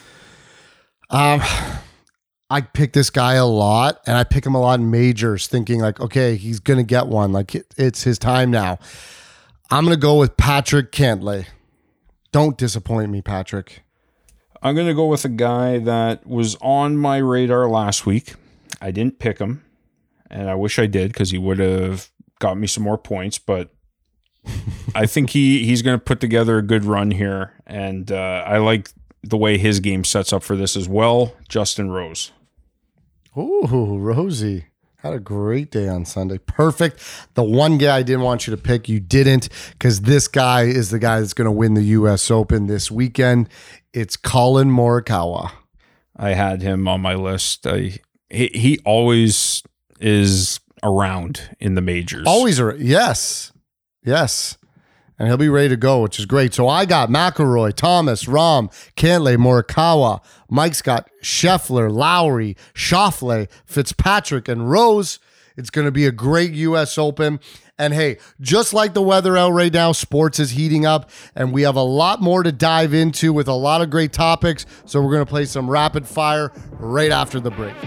I pick this guy a lot, and I pick him a lot in majors, thinking like, okay, he's going to get one. Like, it's his time now. I'm going to go with Patrick Cantlay. Don't disappoint me, Patrick. I'm going to go with a guy that was on my radar last week. I didn't pick him, and I wish I did because he would have got me some more points, but I think he's going to put together a good run here, and I like the way his game sets up for this as well. Justin Rose. Ooh, Rosie. Had a great day on Sunday. Perfect. The one guy I didn't want you to pick, you didn't, because this guy is the guy that's going to win the U.S. Open this weekend. It's Colin Morikawa. I had him on my list. He always is around in the majors. Always, yes. Yes. And he'll be ready to go, which is great. So I got McIlroy, Thomas, Rahm, Cantlay, Morikawa. Mike's got Scheffler, Lowry, Schauffele, Fitzpatrick, and Rose. It's going to be a great U.S. Open. And hey, just like the weather out right now, sports is heating up, and we have a lot more to dive into with a lot of great topics. So we're going to play some rapid fire right after the break.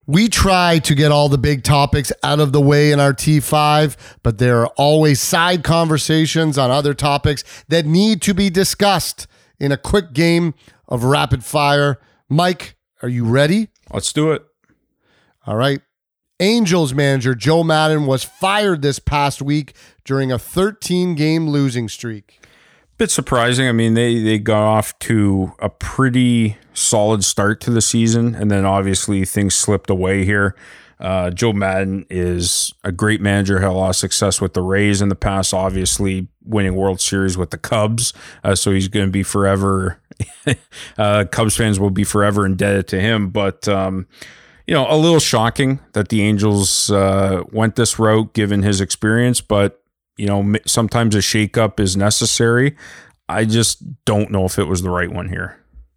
We try to get all the big topics out of the way in our T5, but there are always side conversations on other topics that need to be discussed in a quick game of rapid fire. Mike, are you ready? Let's do it. All right. Angels manager Joe Maddon was fired this past week during a 13-game losing streak. Bit surprising. I mean, they got off to a pretty solid start to the season, and then obviously things slipped away here. Joe Maddon is a great manager, had a lot of success with the Rays in the past, obviously winning World Series with the Cubs. So he's going to be forever, Cubs fans will be forever indebted to him. But, a little shocking that the Angels went this route given his experience, but sometimes a shakeup is necessary. I just don't know if it was the right one here.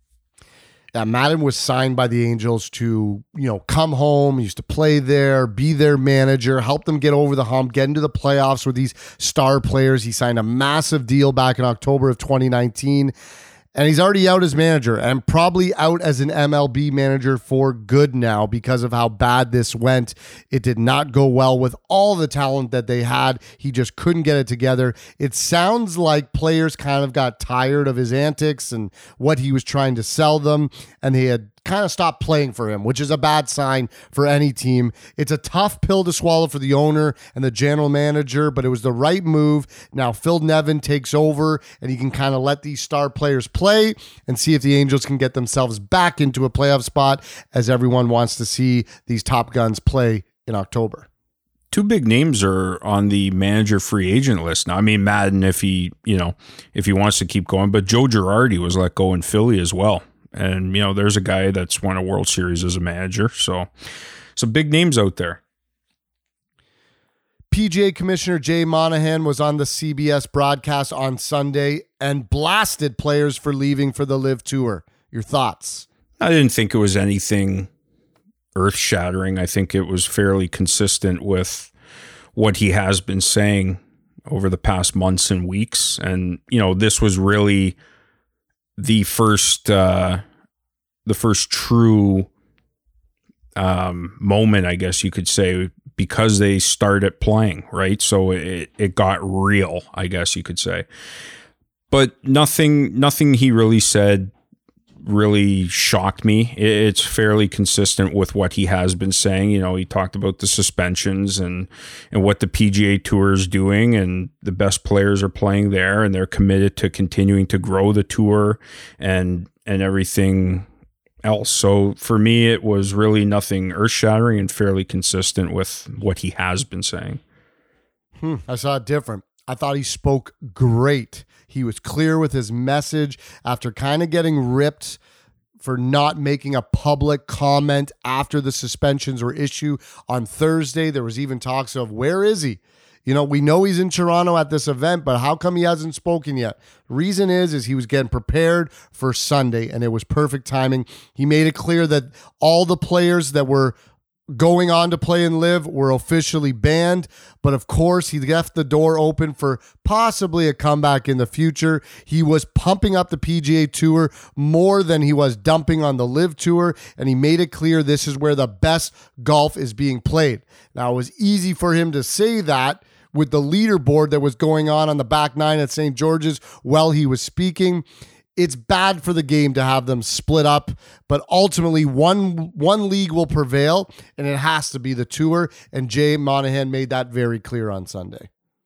Yeah, Maddon was signed by the Angels to, come home. He used to play there, be their manager, help them get over the hump, get into the playoffs with these star players. He signed a massive deal back in October of 2019. And he's already out as manager and probably out as an MLB manager for good now because of how bad this went. It did not go well with all the talent that they had. He just couldn't get it together. It sounds like players kind of got tired of his antics and what he was trying to sell them, and they had kind of stopped playing for him, which is a bad sign for any team. It's a tough pill to swallow for the owner and the general manager, but it was the right move. Now Phil Nevin takes over, and he can kind of let these star players play and see if the Angels can get themselves back into a playoff spot, as everyone wants to see these top guns play in October. Two big names are on the manager free agent list now. I mean, Maddon, if he wants to keep going, but Joe Girardi was let go in Philly as well. And, there's a guy that's won a World Series as a manager. So some big names out there. PGA Commissioner Jay Monahan was on the CBS broadcast on Sunday and blasted players for leaving for the LIV Tour. Your thoughts? I didn't think it was anything earth-shattering. I think it was fairly consistent with what he has been saying over the past months and weeks. And, this was really the first true moment, I guess you could say, because they started playing, right? So it got real, I guess you could say. But nothing he really said really shocked me. It's fairly consistent with what he has been saying. He talked about the suspensions and what the PGA Tour is doing, and the best players are playing there, and they're committed to continuing to grow the tour and everything else. So for me, it was really nothing earth-shattering and fairly consistent with what he has been saying. I saw it different. I thought he spoke great. He was clear with his message after kind of getting ripped for not making a public comment after the suspensions were issued on Thursday. There was even talks of, where is he? We know he's in Toronto at this event, but how come he hasn't spoken yet? Reason is he was getting prepared for Sunday, and it was perfect timing. He made it clear that all the players that were going on to play in LIV were officially banned, but of course he left the door open for possibly a comeback in the future. He was pumping up the PGA Tour more than he was dumping on the LIV Tour, and he made it clear this is where the best golf is being played. Now, it was easy for him to say that with the leaderboard that was going on the back nine at St. George's while he was speaking. It's bad for the game to have them split up, but ultimately one league will prevail, and it has to be the Tour, and Jay Monahan made that very clear on Sunday.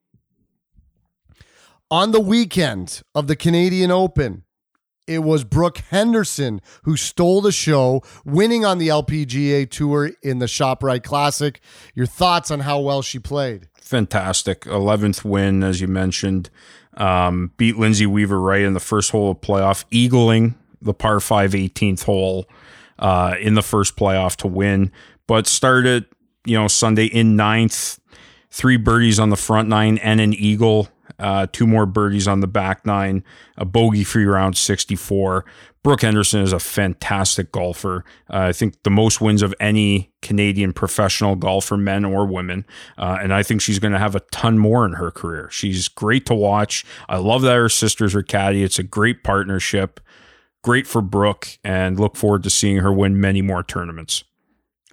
On the weekend of the Canadian Open, it was Brooke Henderson who stole the show, winning on the LPGA Tour in the ShopRite Classic. Your thoughts on how well she played? Fantastic. 11th win, as you mentioned. Beat Lindsay Weaver-Wright in the first hole of playoff, eagling the par 5 18th hole in the first playoff to win. But started, Sunday in 9th, 3 birdies on the front 9 and an eagle, 2 more birdies on the back 9, a bogey-free round 64. Brooke Henderson is a fantastic golfer. I think the most wins of any Canadian professional golfer, men or women. And I think she's going to have a ton more in her career. She's great to watch. I love that her sister's her caddy. It's a great partnership. Great for Brooke, and look forward to seeing her win many more tournaments.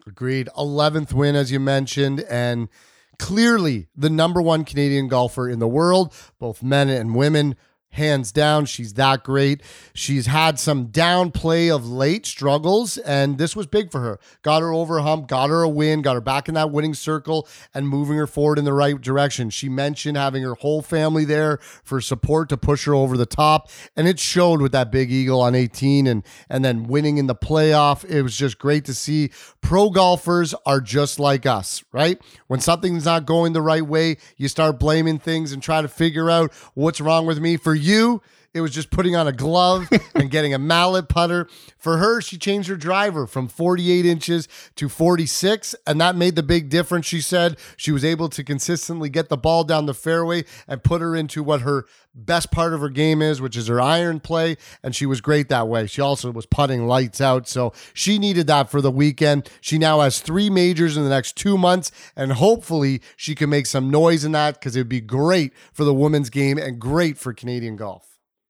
Agreed. 11th win, as you mentioned, and clearly the number one Canadian golfer in the world, both men and women. Hands down, she's that great. She's had some downplay of late struggles, and this was big for her. Got her over a hump, got her a win, got her back in that winning circle, and moving her forward in the right direction. She mentioned having her whole family there for support to push her over the top, and it showed with that big eagle on 18 and then winning in the playoff. It was just great to see. Pro golfers are just like us, right? When something's not going the right way, you start blaming things and try to figure out what's wrong with me. For you, it was just putting on a glove and getting a mallet putter. For her, she changed her driver from 48 inches to 46, and that made the big difference. She said she was able to consistently get the ball down the fairway and put her into what her best part of her game is, which is her iron play, and she was great that way. She also was putting lights out, so she needed that for the weekend. She now has 3 majors in the next 2 months, and hopefully she can make some noise in that because it would be great for the women's game and great for Canadian golf.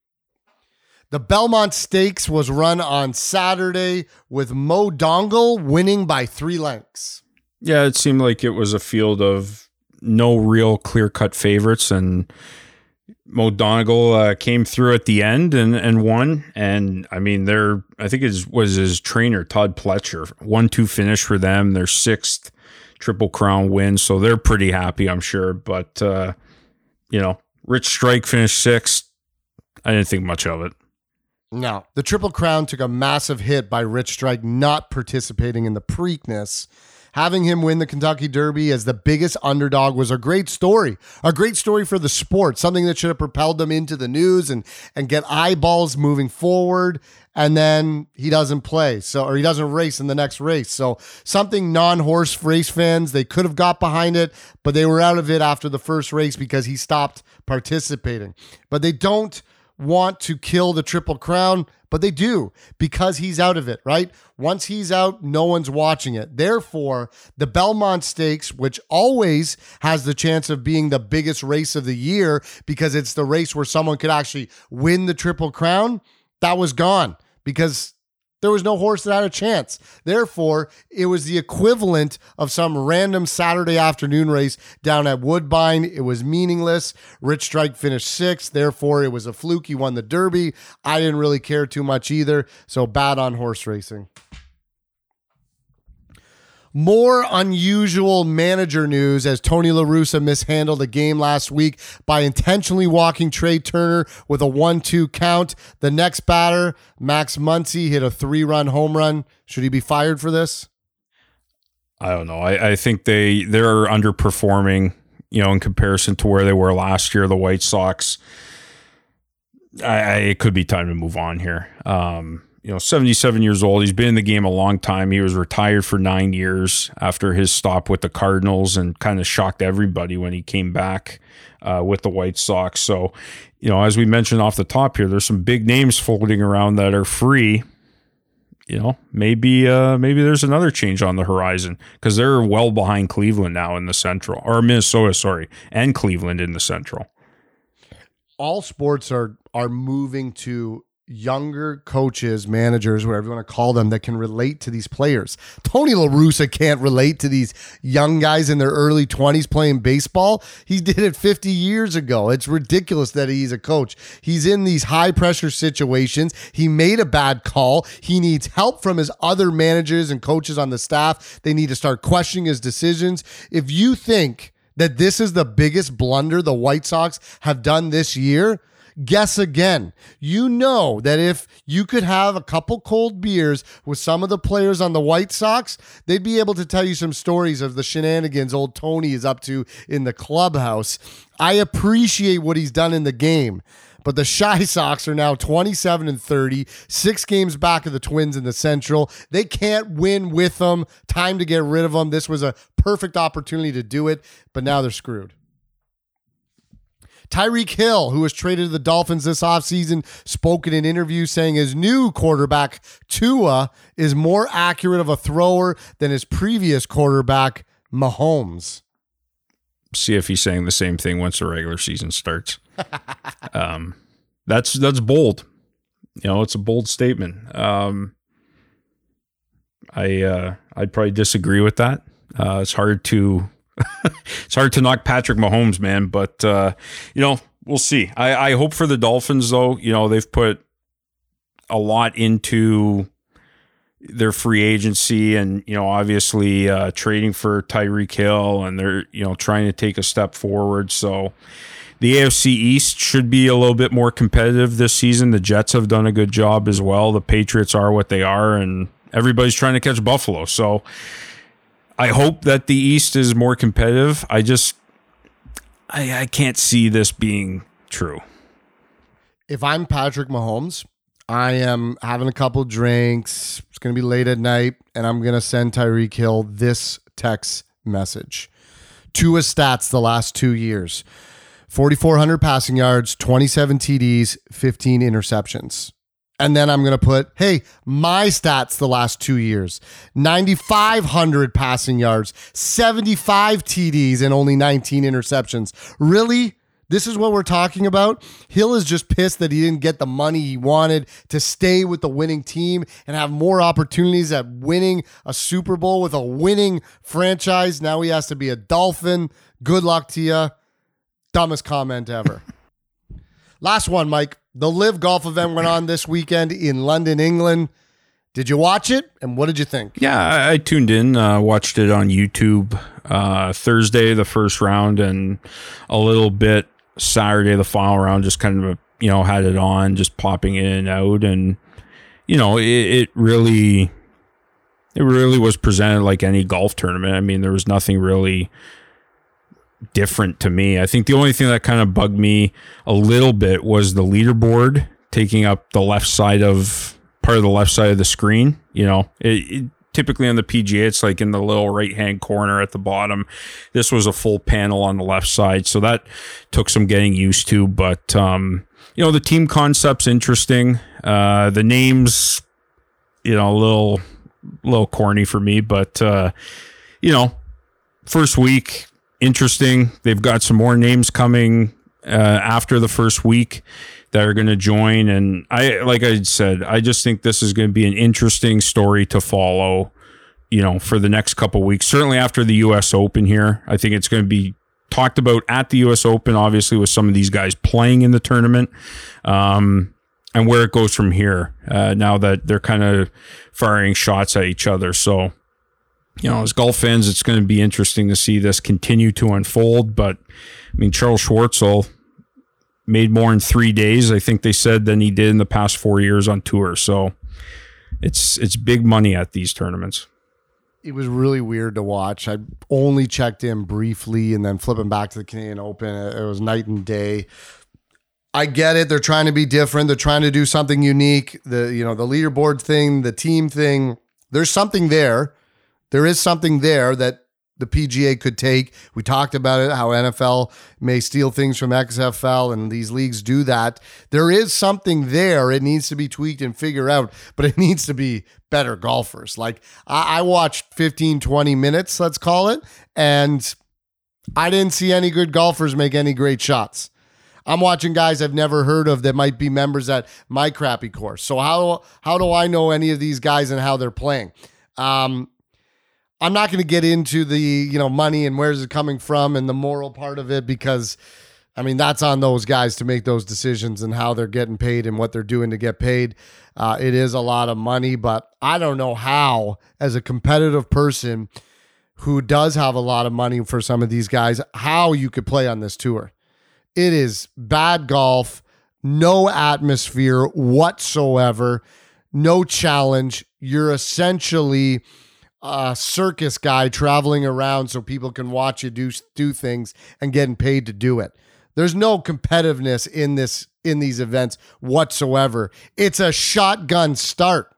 The Belmont Stakes was run on Saturday with Mo Dongle winning by 3 lengths. Yeah, it seemed like it was a field of no real clear-cut favorites, and Mo Dongle came through at the end and won. And I mean, I think it was his trainer, Todd Pletcher, 1-2 finish for them, their 6th Triple Crown win. So they're pretty happy, I'm sure. But, Rich Strike finished 6th. I didn't think much of it. No, the Triple Crown took a massive hit by Rich Strike not participating in the Preakness. Having him win the Kentucky Derby as the biggest underdog was a great story for the sport, something that should have propelled them into the news and get eyeballs moving forward. And then he doesn't play, or he doesn't race in the next race. So something non-horse race fans, they could have got behind it, but they were out of it after the first race because he stopped participating. But they don't want to kill the Triple Crown, but they do because he's out of it, right? Once he's out, no one's watching it. Therefore, the Belmont Stakes, which always has the chance of being the biggest race of the year because it's the race where someone could actually win the Triple Crown, that was gone because there was no horse that had a chance. Therefore, it was the equivalent of some random Saturday afternoon race down at Woodbine. It was meaningless. Rich Strike finished 6th. Therefore, it was a fluke. He won the Derby. I didn't really care too much either. So bad on horse racing. More unusual manager news as Tony La Russa mishandled a game last week by intentionally walking Trey Turner with a 1-2 count. The next batter, Max Muncy, hit a 3-run home run. Should he be fired for this? I don't know. I think they're underperforming, in comparison to where they were last year, the White Sox. It could be time to move on here. 77 years old. He's been in the game a long time. He was retired for 9 years after his stop with the Cardinals and kind of shocked everybody when he came back with the White Sox. So, as we mentioned off the top here, there's some big names floating around that are free. Maybe there's another change on the horizon because they're well behind Cleveland now in the Central, or Minnesota, and Cleveland in the Central. All sports are moving to younger coaches, managers, whatever you want to call them, that can relate to these players. Tony La Russa can't relate to these young guys in their early 20s playing baseball. He did it 50 years ago. It's ridiculous that he's a coach. He's in these high pressure situations. He made a bad call. He needs help from his other managers and coaches on the staff. They need to start questioning his decisions. If you think that this is the biggest blunder the White Sox have done this year, guess again. You know that if you could have a couple cold beers with some of the players on the White Sox, they'd be able to tell you some stories of the shenanigans old Tony is up to in the clubhouse. I appreciate what he's done in the game, but the Chi Sox are now 27-30, 6 games back of the Twins in the Central. They can't win with them. Time to get rid of them. This was a perfect opportunity to do it, but now they're screwed. Tyreek Hill, who was traded to the Dolphins this offseason, spoke in an interview saying his new quarterback, Tua, is more accurate of a thrower than his previous quarterback, Mahomes. See if he's saying the same thing once the regular season starts. That's bold. It's a bold statement. I'd probably disagree with that. It's hard to knock Patrick Mahomes, man, but we'll see. I hope for the Dolphins, though. They've put a lot into their free agency and, obviously trading for Tyreek Hill, and they're, trying to take a step forward. So the AFC East should be a little bit more competitive this season. The Jets have done a good job as well. The Patriots are what they are, and everybody's trying to catch Buffalo. So I hope that the East is more competitive. I can't see this being true. If I'm Patrick Mahomes, I am having a couple drinks. It's going to be late at night, and I'm going to send Tyreek Hill this text message. Tua stats the last 2 years: 4,400 passing yards, 27 TDs, 15 interceptions. And then I'm going to put, hey, my stats the last 2 years: 9,500 passing yards, 75 TDs, and only 19 interceptions. Really? This is what we're talking about? Hill is just pissed that he didn't get the money he wanted to stay with the winning team and have more opportunities at winning a Super Bowl with a winning franchise. Now he has to be a Dolphin. Good luck to you. Dumbest comment ever. Last one, Mike. The LIV golf event went on this weekend in London, England. Did you watch it? And what did you think? Yeah, I tuned in, watched it on YouTube Thursday, the first round, and a little bit Saturday, the final round, just kind of, had it on, just popping in and out. And, it really was presented like any golf tournament. I mean, there was nothing really different to me. I think the only thing that kind of bugged me a little bit was the leaderboard taking up part of the left side of the screen. It typically on the PGA, it's like in the little right-hand corner at the bottom. This was a full panel on the left side, so that took some getting used to. But the team concept's interesting. The names, a little corny for me, but first week, interesting. They've got some more names coming after the first week that are going to join. And like I said, I just think this is going to be an interesting story to follow, for the next couple of weeks. Certainly after the U.S. Open here, I think it's going to be talked about at the U.S. Open, obviously with some of these guys playing in the tournament, and where it goes from here now that they're kind of firing shots at each other. So, as golf fans, it's going to be interesting to see this continue to unfold. But, I mean, Charles Schwartzel made more in 3 days, I think they said, than he did in the past 4 years on tour. So it's big money at these tournaments. It was really weird to watch. I only checked in briefly and then flipping back to the Canadian Open. It was night and day. I get it. They're trying to be different. They're trying to do something unique. The leaderboard thing, the team thing, there's something there. There is something there that the PGA could take. We talked about it, how NFL may steal things from XFL, and these leagues do that. There is something there. It needs to be tweaked and figured out, but it needs to be better golfers. Like, I watched 15, 20 minutes, let's call it, and I didn't see any good golfers make any great shots. I'm watching guys I've never heard of that might be members at my crappy course. So how do I know any of these guys and how they're playing? I'm not going to get into the, money and where's it coming from and the moral part of it, because, that's on those guys to make those decisions and how they're getting paid and what they're doing to get paid. It is a lot of money, but I don't know how, as a competitive person who does have a lot of money for some of these guys, how you could play on this tour. It is bad golf, no atmosphere whatsoever, no challenge. You're essentially a circus guy traveling around so people can watch you do things and getting paid to do it. There's no competitiveness in these events whatsoever. It's a shotgun start.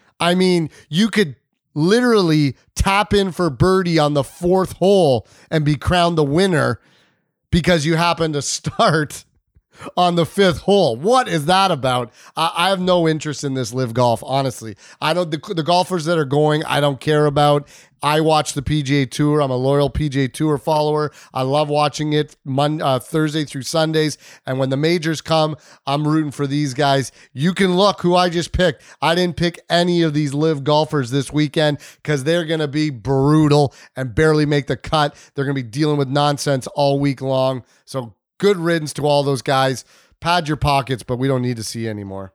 You could literally tap in for birdie on the fourth hole and be crowned the winner because you happen to start on the 5th hole. What is that about? I have no interest in this live golf, honestly. I don't, the golfers that are going, I don't care about. I watch the PGA Tour. I'm a loyal PGA Tour follower. I love watching it Thursday through Sundays. And when the majors come, I'm rooting for these guys. You can look who I just picked. I didn't pick any of these live golfers this weekend because they're going to be brutal and barely make the cut. They're going to be dealing with nonsense all week long. So good riddance to all those guys. Pad your pockets, but we don't need to see anymore.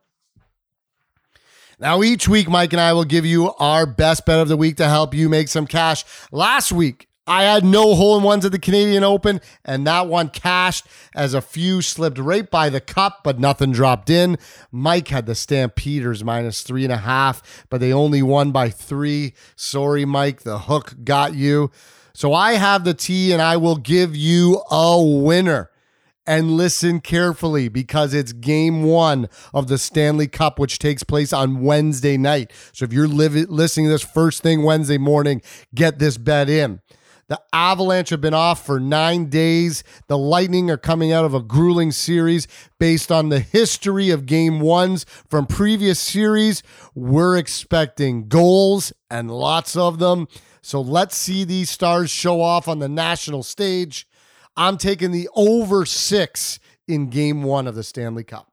Now, each week, Mike and I will give you our best bet of the week to help you make some cash. Last week, I had no hole-in-ones at the Canadian Open, and that one cashed as a few slipped right by the cup, but nothing dropped in. Mike had the Stampeders -3.5, but they only won by 3. Sorry, Mike, the hook got you. So I have the tee, and I will give you a winner. And listen carefully because it's game 1 of the Stanley Cup, which takes place on Wednesday night. So if you're listening to this first thing Wednesday morning, get this bet in. The Avalanche have been off for 9 days. The Lightning are coming out of a grueling series based on the history of game 1s from previous series. We're expecting goals and lots of them. So let's see these stars show off on the national stage. I'm taking the over 6 in game 1 of the Stanley Cup.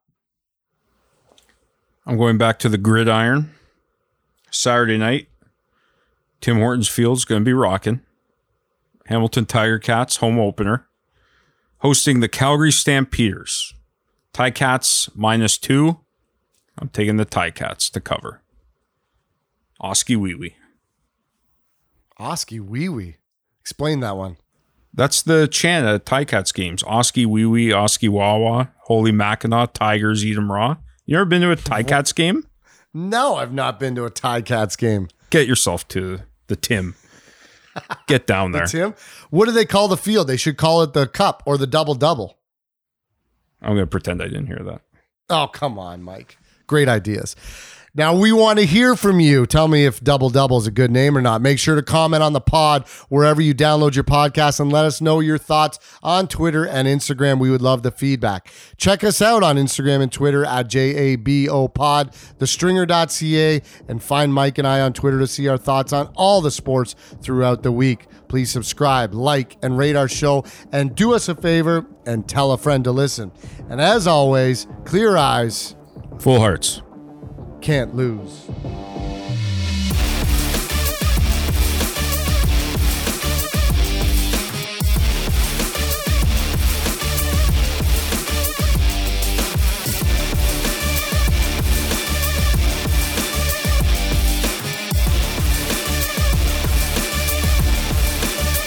I'm going back to the gridiron. Saturday night, Tim Hortons Field's going to be rocking. Hamilton Tiger Cats home opener. Hosting the Calgary Stampeders. Ticats -2. I'm taking the Ticats to cover. Oski Wee Wee. Oski Wee Wee. Explain that one. That's the chant at Ticats games. Oski Wee Wee, Oski Wawa, Holy Mackinac, Tigers eat 'em raw. You ever been to a Ticats game? No, I've not been to a Ticats game. Get yourself to the Tim. Get down there. Tim? What do they call the field? They should call it the Cup or the Double-Double. I'm going to pretend I didn't hear that. Oh, come on, Mike. Great ideas. Now, we want to hear from you. Tell me if Double Double is a good name or not. Make sure to comment on the pod wherever you download your podcast and let us know your thoughts on Twitter and Instagram. We would love the feedback. Check us out on Instagram and Twitter at JABOpod, thestringer.ca, and find Mike and I on Twitter to see our thoughts on all the sports throughout the week. Please subscribe, like, and rate our show, and do us a favor and tell a friend to listen. And as always, clear eyes, Full hearts. Can't lose.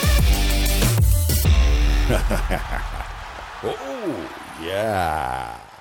Oh, yeah.